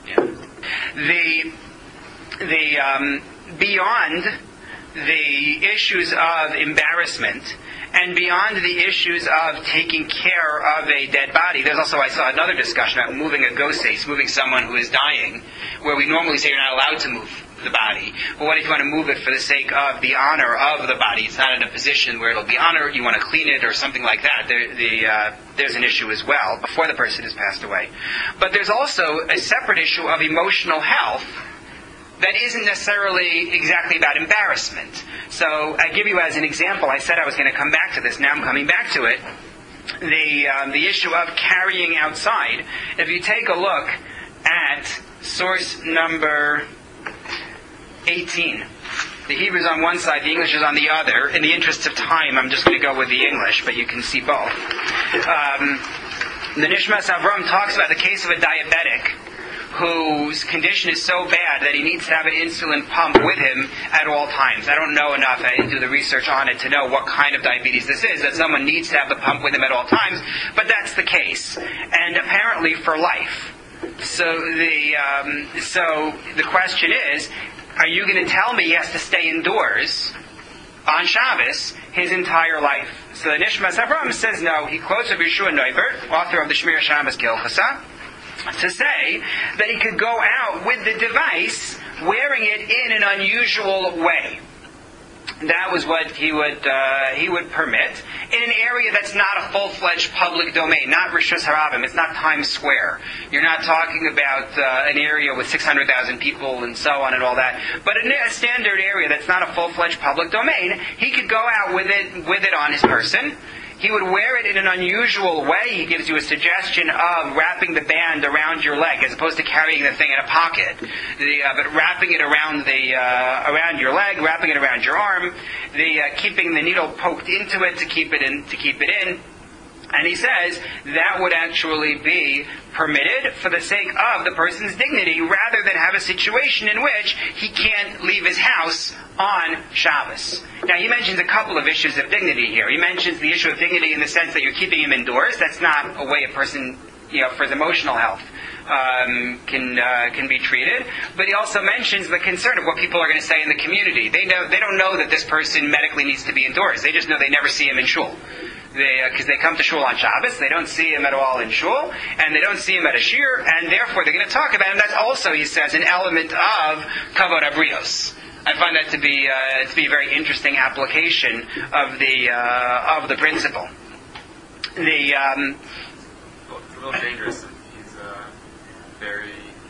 yeah. The the um, beyond the issues of embarrassment and beyond the issues of taking care of a dead body, there's also, I saw another discussion about moving a ghost face, moving someone who is dying, where we normally say you're not allowed to move the body. But what if you want to move it for the sake of the honor of the body? It's not in a position where it'll be honored, you want to clean it or something like that. There, the, uh, there's an issue as well, before the person has passed away. But there's also a separate issue of emotional health that isn't necessarily exactly about embarrassment. So I give you as an example, I said I was going to come back to this, now I'm coming back to it, the, um, the issue of carrying outside. If you take a look at source number eighteen, the Hebrew is on one side, the English is on the other. In the interest of time, I'm just going to go with the English, but you can see both. Um, the Nishmas Avram talks about the case of a diabetic whose condition is so bad that he needs to have an insulin pump with him at all times. I don't know enough, I didn't do the research on it to know what kind of diabetes this is, that someone needs to have the pump with him at all times, but that's the case. And apparently for life. So the, um, so the question is, are you going to tell me he has to stay indoors on Shabbos his entire life? So the Nishmas Avram says no. He quotes Rabbi Yeshua Neubert, author of the Shmir Shabbos Gilchasa, to say that he could go out with the device wearing it in an unusual way. That was what he would uh, he would permit in an area that's not a full-fledged public domain, not Rishus Harabim. It's not Times Square. You're not talking about uh, an area with six hundred thousand people and so on and all that. But in a standard area that's not a full-fledged public domain, he could go out with it with it on his person. He would wear it in an unusual way. He gives you a suggestion of wrapping the band around your leg, as opposed to carrying the thing in a pocket. The, uh, but wrapping it around the uh, around your leg, wrapping it around your arm, the uh, keeping the needle poked into it to keep it in to keep it in. And he says that would actually be permitted for the sake of the person's dignity, rather than have a situation in which he can't leave his house on Shabbos. Now, he mentions a couple of issues of dignity here. He mentions the issue of dignity in the sense that you're keeping him indoors. That's not a way a person, you know, for his emotional health um, can uh, can be treated. But he also mentions the concern of what people are going to say in the community. They know they don't know that this person medically needs to be indoors. They just know they never see him in shul. Because they, uh, they come to shul on Shabbos, they don't see him at all in shul, and they don't see him at a shir, and therefore they're going to talk about him. That's also, he says, an element of Kavod Habrios. I find that to be uh, to be a very interesting application of the uh, of the principle. The um, well, it's a little dangerous. He's uh, very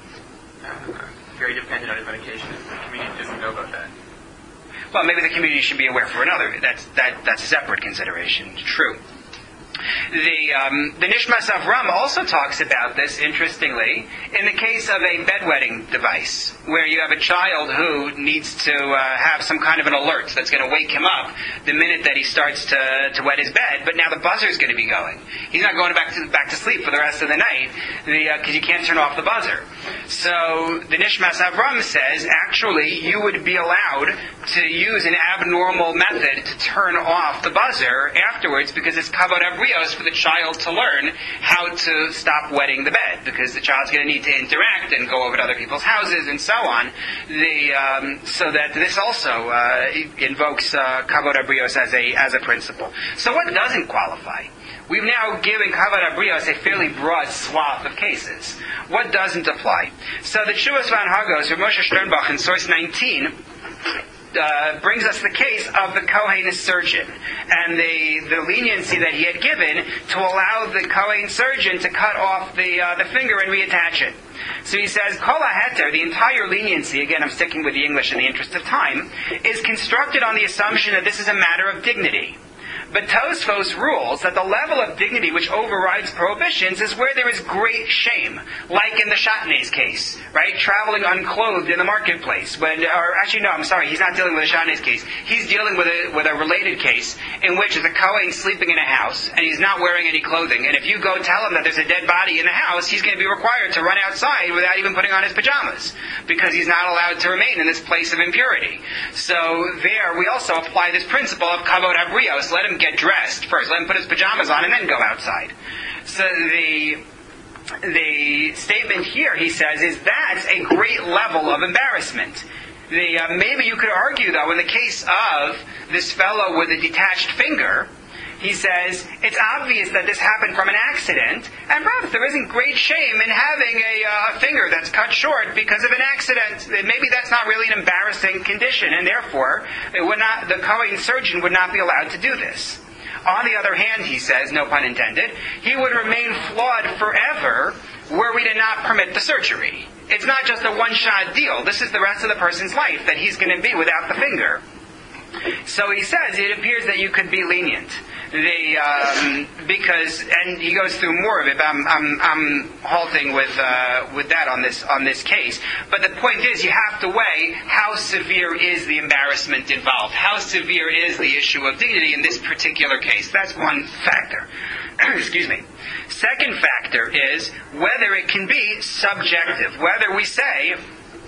uh, very dependent on his medication. The community doesn't know about that. Well, maybe the community should be aware for another. That's that that's a separate consideration. True. The um, the Nishmas Avram also talks about this, interestingly, in the case of a bedwetting device, where you have a child who needs to uh, have some kind of an alert that's going to wake him up the minute that he starts to, to wet his bed, but now the buzzer is going to be going. He's not going back to back to sleep for the rest of the night because uh, you can't turn off the buzzer. So the Nishmas Avram says, actually, you would be allowed to use an abnormal method to turn off the buzzer afterwards, because it's kavod habrios for the child to learn how to stop wetting the bed, because the child's going to need to interact and go over to other people's houses and so on. The, um, so that this also uh, invokes uh, kavod habrios as a as a principle. So what doesn't qualify? We've now given kavod habrios a fairly broad swath of cases. What doesn't apply? So the Tshuvos V'Hanhagos of Moshe Sternbach in source nineteen Uh, brings us the case of the Kohen surgeon and the, the leniency that he had given to allow the Kohen surgeon to cut off the uh, the finger and reattach it. So he says, Kol HaHeter, the entire leniency, again I'm sticking with the English in the interest of time, is constructed on the assumption that this is a matter of dignity. But Tosfos rules that the level of dignity which overrides prohibitions is where there is great shame, like in the Shatnez case, right? Traveling unclothed in the marketplace. When, or actually, no, I'm sorry, he's not dealing with a Shatnez case. He's dealing with a with a related case in which there's a Kohen sleeping in a house and he's not wearing any clothing. And if you go tell him that there's a dead body in the house, he's going to be required to run outside without even putting on his pajamas, because he's not allowed to remain in this place of impurity. So there, we also apply this principle of kavod habrios. Let him get dressed first. Let him put his pajamas on and then go outside. So the the statement here, he says, is that's a great level of embarrassment. The, uh, maybe you could argue, though, in the case of this fellow with a detached finger, he says, it's obvious that this happened from an accident, and perhaps there isn't great shame in having a uh, finger that's cut short because of an accident. Maybe that's not really an embarrassing condition, and therefore, it would not, the Kohen surgeon would not be allowed to do this. On the other hand, he says, no pun intended, he would remain flawed forever were we to not permit the surgery. It's not just a one-shot deal. This is the rest of the person's life that he's going to be without the finger. So he says it appears that you could be lenient. The, um, because, and he goes through more of it, but I'm, I'm, I'm halting with, uh, with that on this, on this case. But the point is, you have to weigh how severe is the embarrassment involved. How severe is the issue of dignity in this particular case? That's one factor. Excuse me. Second factor is whether it can be subjective. Whether we say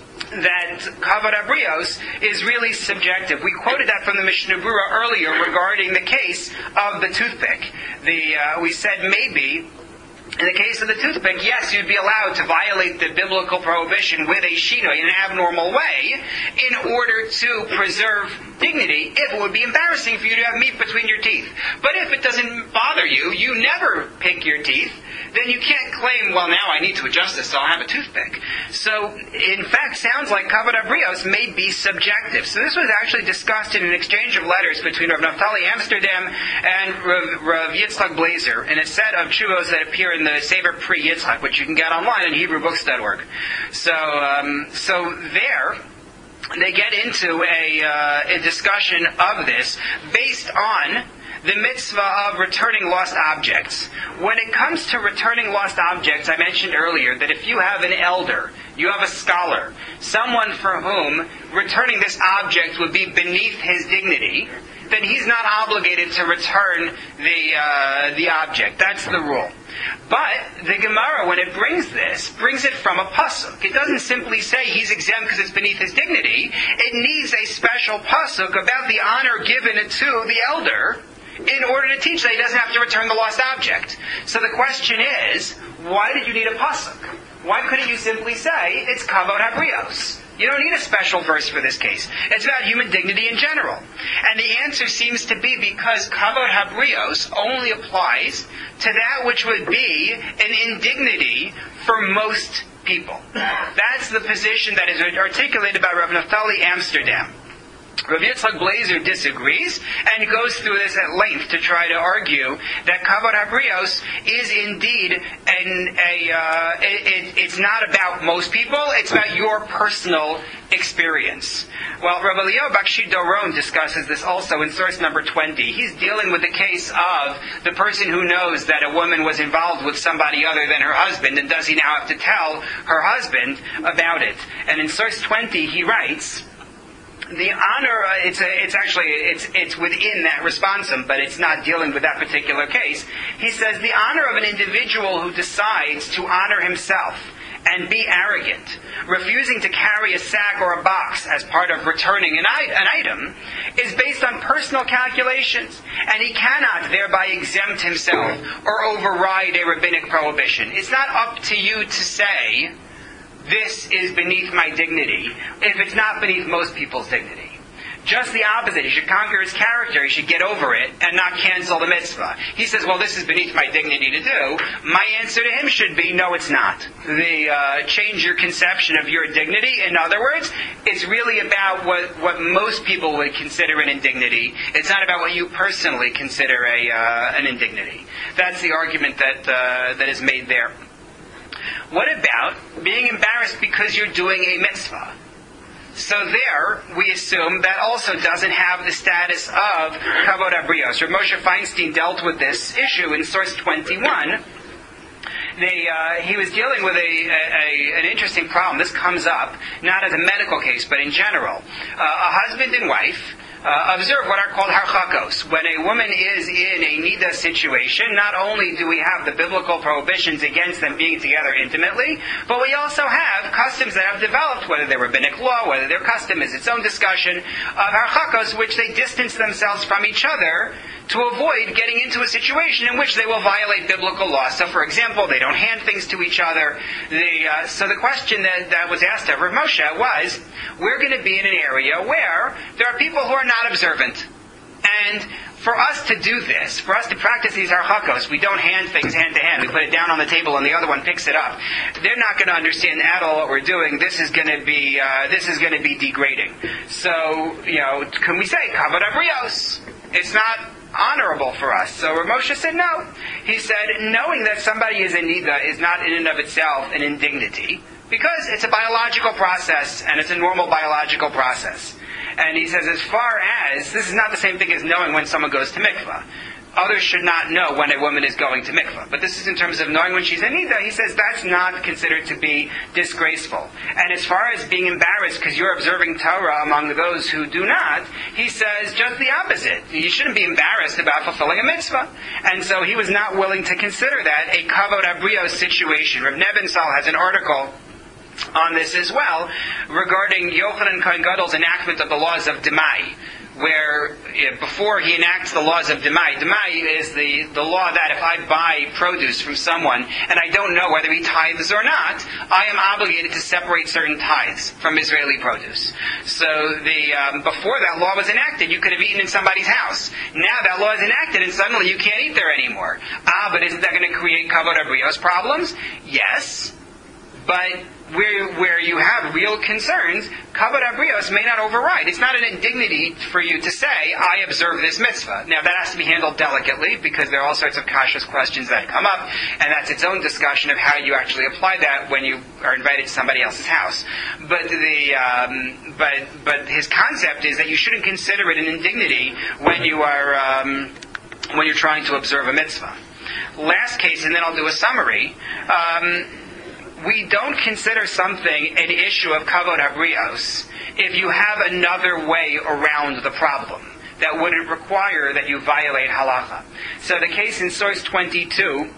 that kavod habrios is really subjective. We quoted that from the Mishnah Berurah earlier regarding the case of the toothpick. The uh, we said maybe in the case of the toothpick, yes, you'd be allowed to violate the biblical prohibition with a shinoi in an abnormal way in order to preserve dignity if it would be embarrassing for you to have meat between your teeth. But if it doesn't bother you, you never pick your teeth, then you can't claim, well, now I need to adjust this, so I'll have a toothpick. So, in fact, sounds like kavod habrios may be subjective. So this was actually discussed in an exchange of letters between Rav Naftali Amsterdam and Rav, Rav Yitzchak Blazer in a set of tshuvos that appear in the Sefer Pri Yitzchak, which you can get online at Hebrew Books dot org. So, um, so there, they get into a, uh, a discussion of this based on the mitzvah of returning lost objects. When it comes to returning lost objects, I mentioned earlier that if you have an elder, you have a scholar, someone for whom returning this object would be beneath his dignity, then he's not obligated to return the uh, the object. That's the rule. But the Gemara, when it brings this, brings it from a pasuk. It doesn't simply say he's exempt because it's beneath his dignity. It needs a special pasuk about the honor given to the elder in order to teach that he doesn't have to return the lost object. So the question is, why did you need a pasuk? Why couldn't you simply say, it's kavod habrios? You don't need a special verse for this case. It's about human dignity in general. And the answer seems to be because kavod habrios only applies to that which would be an indignity for most people. That's the position that is articulated by Rav Naftali Amsterdam. Rav Yitzchak Blazer disagrees and goes through this at length to try to argue that Kavod HaBrios is indeed an, a, uh, it, it, it's not about most people, it's about your personal experience. Well, Rav Eliyahu Bakshi Doron discusses this also in source number twenty. He's dealing with the case of the person who knows that a woman was involved with somebody other than her husband, and does he now have to tell her husband about it? And in source twenty he writes, the honor, uh, it's, a, it's actually, it's, it's within that responsum, but it's not dealing with that particular case. He says, the honor of an individual who decides to honor himself and be arrogant, refusing to carry a sack or a box as part of returning an, I- an item, is based on personal calculations, and he cannot thereby exempt himself or override a rabbinic prohibition. It's not up to you to say, this is beneath my dignity, if it's not beneath most people's dignity. Just the opposite. He should conquer his character. He should get over it and not cancel the mitzvah. He says, well, this is beneath my dignity to do. My answer to him should be, no, it's not. The uh, change your conception of your dignity. In other words, it's really about what, what most people would consider an indignity. It's not about what you personally consider a uh, an indignity. That's the argument that uh, that is made there. What about being embarrassed because you're doing a mitzvah? So there, we assume that also doesn't have the status of Kavod HaBrios. Rav Moshe Feinstein dealt with this issue in source twenty-one. They, uh, he was dealing with a, a, an interesting problem. This comes up, not as a medical case, but in general. Uh, a husband and wife Uh, observe what are called harchakos. When a woman is in a nida situation, not only do we have the biblical prohibitions against them being together intimately, but we also have customs that have developed, whether they're rabbinic law, whether their custom is its own discussion, of harchakos, which they distance themselves from each other to avoid getting into a situation in which they will violate biblical law. So, for example, they don't hand things to each other. They, uh, so the question that, that was asked of Rav Moshe was, we're going to be in an area where there are people who are not observant. And for us to do this, for us to practice these harchakos, we don't hand things hand to hand. We put it down on the table and the other one picks it up. They're not going to understand at all what we're doing. This is going to be uh, this is going to be degrading. So, you know, can we say Kavod HaBrios? It's not honorable for us. So Rav Moshe said no. He said, knowing that somebody is in nida is not in and of itself an indignity, because it's a biological process, and it's a normal biological process. And he says, as far as, this is not the same thing as knowing when someone goes to mikvah. Others should not know when a woman is going to mikvah. But this is in terms of knowing when she's in nida. He says that's not considered to be disgraceful. And as far as being embarrassed because you're observing Torah among those who do not, he says just the opposite. You shouldn't be embarrassed about fulfilling a mitzvah. And so he was not willing to consider that a Kavod HaBrios situation. Rav Nebenzahl has an article on this as well, regarding Yochanan Kohen Gadol's enactment of the laws of Demai, where uh, before he enacts the laws of Demai, Demai is the, the law that if I buy produce from someone and I don't know whether he tithes or not, I am obligated to separate certain tithes from Israeli produce. So the um, before that law was enacted, you could have eaten in somebody's house. Now that law is enacted and suddenly you can't eat there anymore. Ah, but isn't that going to create Kavod HaBrios problems? Yes. But where, where you have real concerns, Kavod HaBrios may not override. It's not an indignity for you to say, I observe this mitzvah. Now, that has to be handled delicately, because there are all sorts of cautious questions that come up, and that's its own discussion of how you actually apply that when you are invited to somebody else's house. But the um, but but his concept is that you shouldn't consider it an indignity when you are um, when you're trying to observe a mitzvah. Last case, and then I'll do a summary. Um, We don't consider something an issue of Kavod HaBrios if you have another way around the problem that wouldn't require that you violate halacha. So the case in source twenty-two,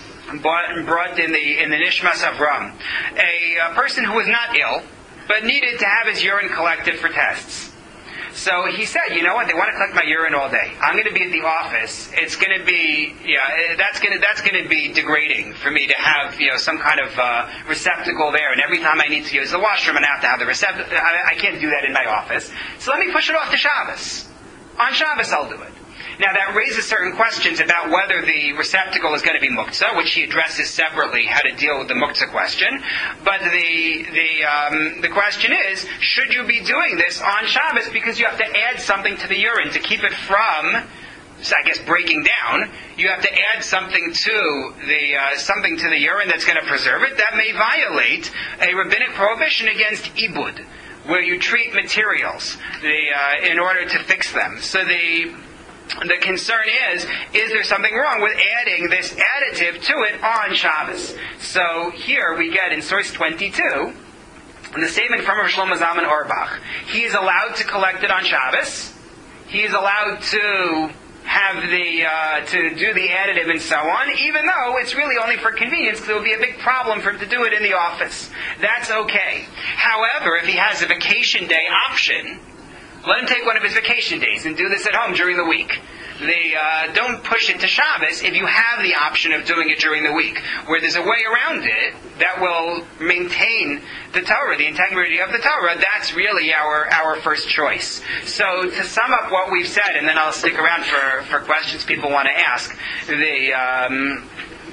brought in the in the Nishmas Avram, a, a person who was not ill but needed to have his urine collected for tests. So he said, you know what? They want to collect my urine all day. I'm going to be at the office. It's going to be, yeah, that's going to that's going to be degrading for me to have, you know, some kind of uh, receptacle there. And every time I need to use the washroom, I have to have the receptacle. I, I can't do that in my office. So let me push it off to Shabbos. On Shabbos, I'll do it. Now that raises certain questions about whether the receptacle is going to be muktzah, which he addresses separately, how to deal with the muktzah question. But the the um, the question is, should you be doing this on Shabbos because you have to add something to the urine to keep it from, so I guess, breaking down? You have to add something to the uh, something to the urine that's going to preserve it. That may violate a rabbinic prohibition against ibud, where you treat materials the, uh, in order to fix them. So the the concern is, is there something wrong with adding this additive to it on Shabbos? So here we get in source twenty-two, the statement from Rav Shlomo Zalman Auerbach. He is allowed to collect it on Shabbos. He is allowed to have the uh, to do the additive and so on, even though it's really only for convenience, because it would be a big problem for him to do it in the office. That's okay. However, if he has a vacation day option, let him take one of his vacation days and do this at home during the week. The, uh, don't push it to Shabbos if you have the option of doing it during the week. Where there's a way around it that will maintain the Torah, the integrity of the Torah, that's really our, our first choice. So to sum up what we've said, and then I'll stick around for, for questions people want to ask, the... Um,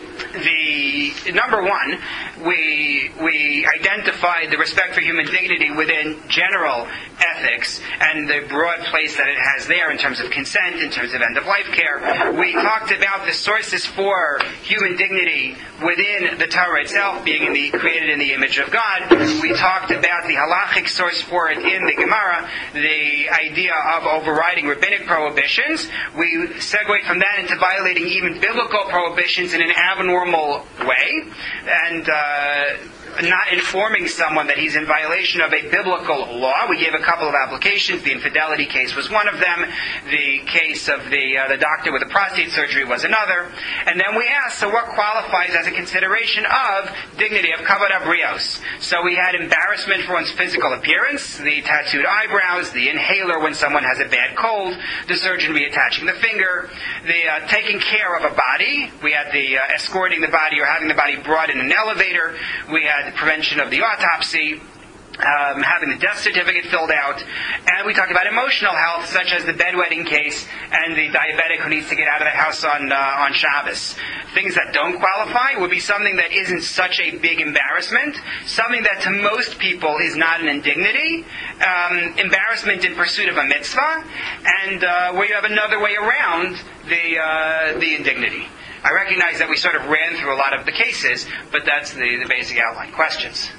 The number one, we we identified the respect for human dignity within general ethics and the broad place that it has there in terms of consent, in terms of end-of-life care. We talked about the sources for human dignity within the Torah itself, being in the, created in the image of God. We talked about the halachic source for it in the Gemara, the idea of overriding rabbinic prohibitions. We segued from that into violating even biblical prohibitions in an abnormal way, and uh, not informing someone that he's in violation of a biblical law. We gave a couple of applications. The infidelity case was one of them. The case of the uh, the doctor with the prostate surgery was another. And then we asked, so what qualifies as a consideration of dignity, of kavod habrios? So we had embarrassment for one's physical appearance, the tattooed eyebrows, the inhaler when someone has a bad cold, the surgeon reattaching the finger, the uh, taking care of a body. We had the uh, escorting the body or having the body brought in an elevator. We had the prevention of the autopsy, um, having the death certificate filled out, and we talked about emotional health, such as the bedwetting case and the diabetic who needs to get out of the house on uh, on Shabbos. Things that don't qualify would be something that isn't such a big embarrassment, something that to most people is not an indignity, um, embarrassment in pursuit of a mitzvah, and uh, where you have another way around the uh, the indignity. I recognize that we sort of ran through a lot of the cases, but that's the, the basic outline. Questions?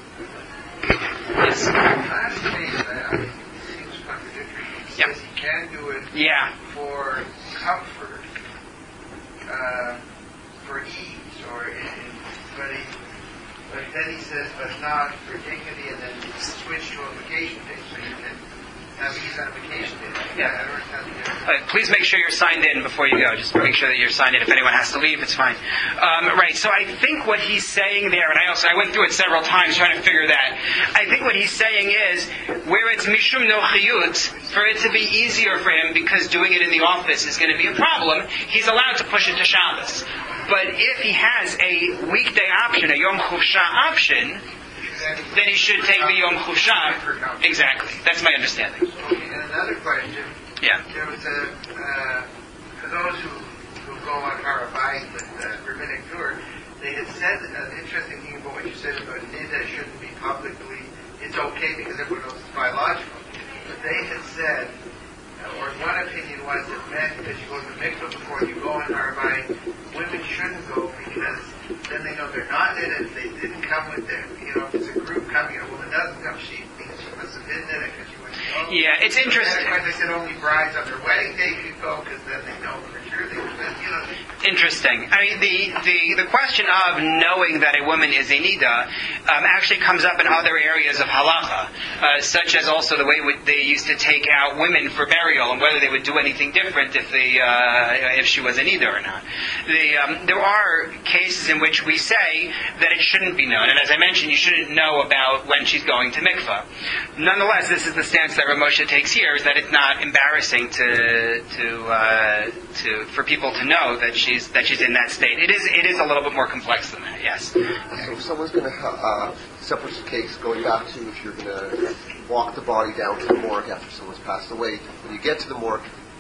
Yes. The last case uh, seems contradictory. He Yep. says he can do it Yeah. for comfort, uh, for ease, or in, but, he, but then he says, but not for dignity, and then switch to a vacation day, so you can have ease on a vacation day. Yeah. I don't understand the difference. Uh, please make sure you're signed in before you go. Just make sure that you're signed in. If anyone has to leave, it's fine. Um, right. So I think what he's saying there, and I also I went through it several times trying to figure that. I think what he's saying is where it's mishum nochiyut, for it to be easier for him because doing it in the office is going to be a problem, he's allowed to push it to Shabbos. But if he has a weekday option, a Yom Chuvsha option, then he should take the Yom Chuvsha. Exactly. That's my understanding. Okay, and another question. Yeah. There was a, uh, for those who, who go on Harabai with uh, rabbinic tour, they had said an interesting thing about what you said about Nida shouldn't be publicly, it's okay because everyone knows it's biological. But they had said, uh, or one opinion was that men, because you go to the mikvah before you go on Harabai, women shouldn't go because then they know they're not Nida. If they didn't come with them, you know, if it's a group coming and a woman doesn't come, she thinks she must have been Nida because she went to go. Yeah, it's interesting. And they said only brides on their wedding day could go because then they know for sure they were, you know. Interesting. I mean, the, the, the question of knowing that a woman is a nida um, actually comes up in other areas of halacha, uh, such as also the way w- they used to take out women for burial and whether they would do anything different if the uh, if she was a nida or not. The, um, there are cases in which we say that it shouldn't be known, and as I mentioned, you shouldn't know about when she's going to mikvah. Nonetheless, this is the stance that Rav Moshe takes here: is that it's not embarrassing to to uh, to for people to know that she. She's, that she's in that state. It is it is a little bit more complex than that, yes. So if someone's going to, uh, separate case, going back to if you're going to walk the body down to the morgue after someone's passed away, when you get to the morgue,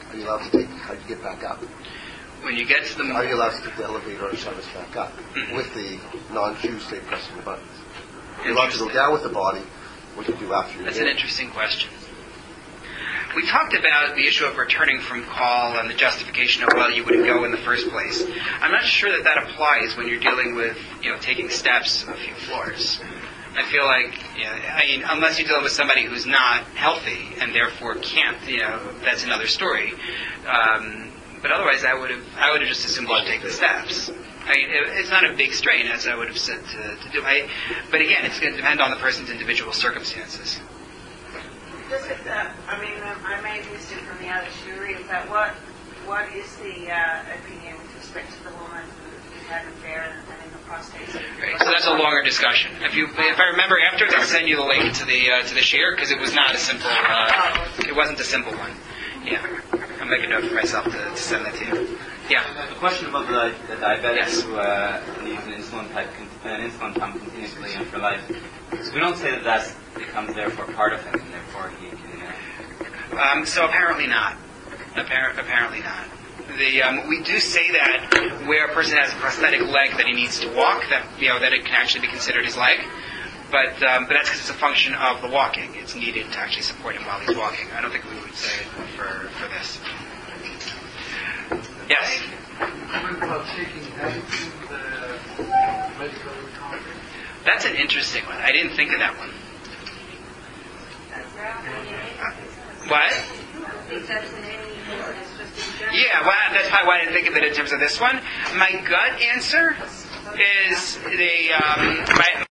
Are you allowed to take, how do you get back up? When you get to the Are you allowed to take the elevator or service back up Mhm. with the non-Jews stay pressing the buttons? You're allowed to go down with the body. What do you do after you're That's in? an interesting question. We talked about the issue of returning from call and the justification of, well, you wouldn't go in the first place. I'm not sure that that applies when you're dealing with, you know, taking steps a few floors. I feel like, you know, I mean, unless you're dealing with somebody who's not healthy and therefore can't, you know, that's another story. Um, but otherwise, I would have, I would have just assumed you take the steps. I mean, it, it's not a big strain, as I would have said to, to do. I, but again, it's going to depend on the person's individual circumstances. Just if, uh, I mean, um, I may have missed it from the other jury, but what what is the uh, opinion with respect to the woman who had an affair and, and in the prostate surgery? Right, so that's a longer discussion. If you, if I remember afterwards, I'll send you the link to the uh, to the share because it was not a simple. Uh, it wasn't a simple one. Yeah, I'll make a note for myself to, to send that to you. Yeah. The question about the, the diabetic Yes. who uh, needs an insulin type, an insulin pump continuously and for life. So we don't say that that becomes therefore part of him, and therefore he can. Uh, Um, so apparently not. Appar- apparently not. The, um, we do say that where a person has a prosthetic leg that he needs to walk, that you know that it can actually be considered his leg. But um, but that's because it's a function of the walking. It's needed to actually support him while he's walking. I don't think we would say it for for this. Yes. What about taking that to the medical encounter? That's an interesting one. I didn't think of that one. What? Yeah, well, that's probably why I didn't think of it in terms of this one. My gut answer is the um, my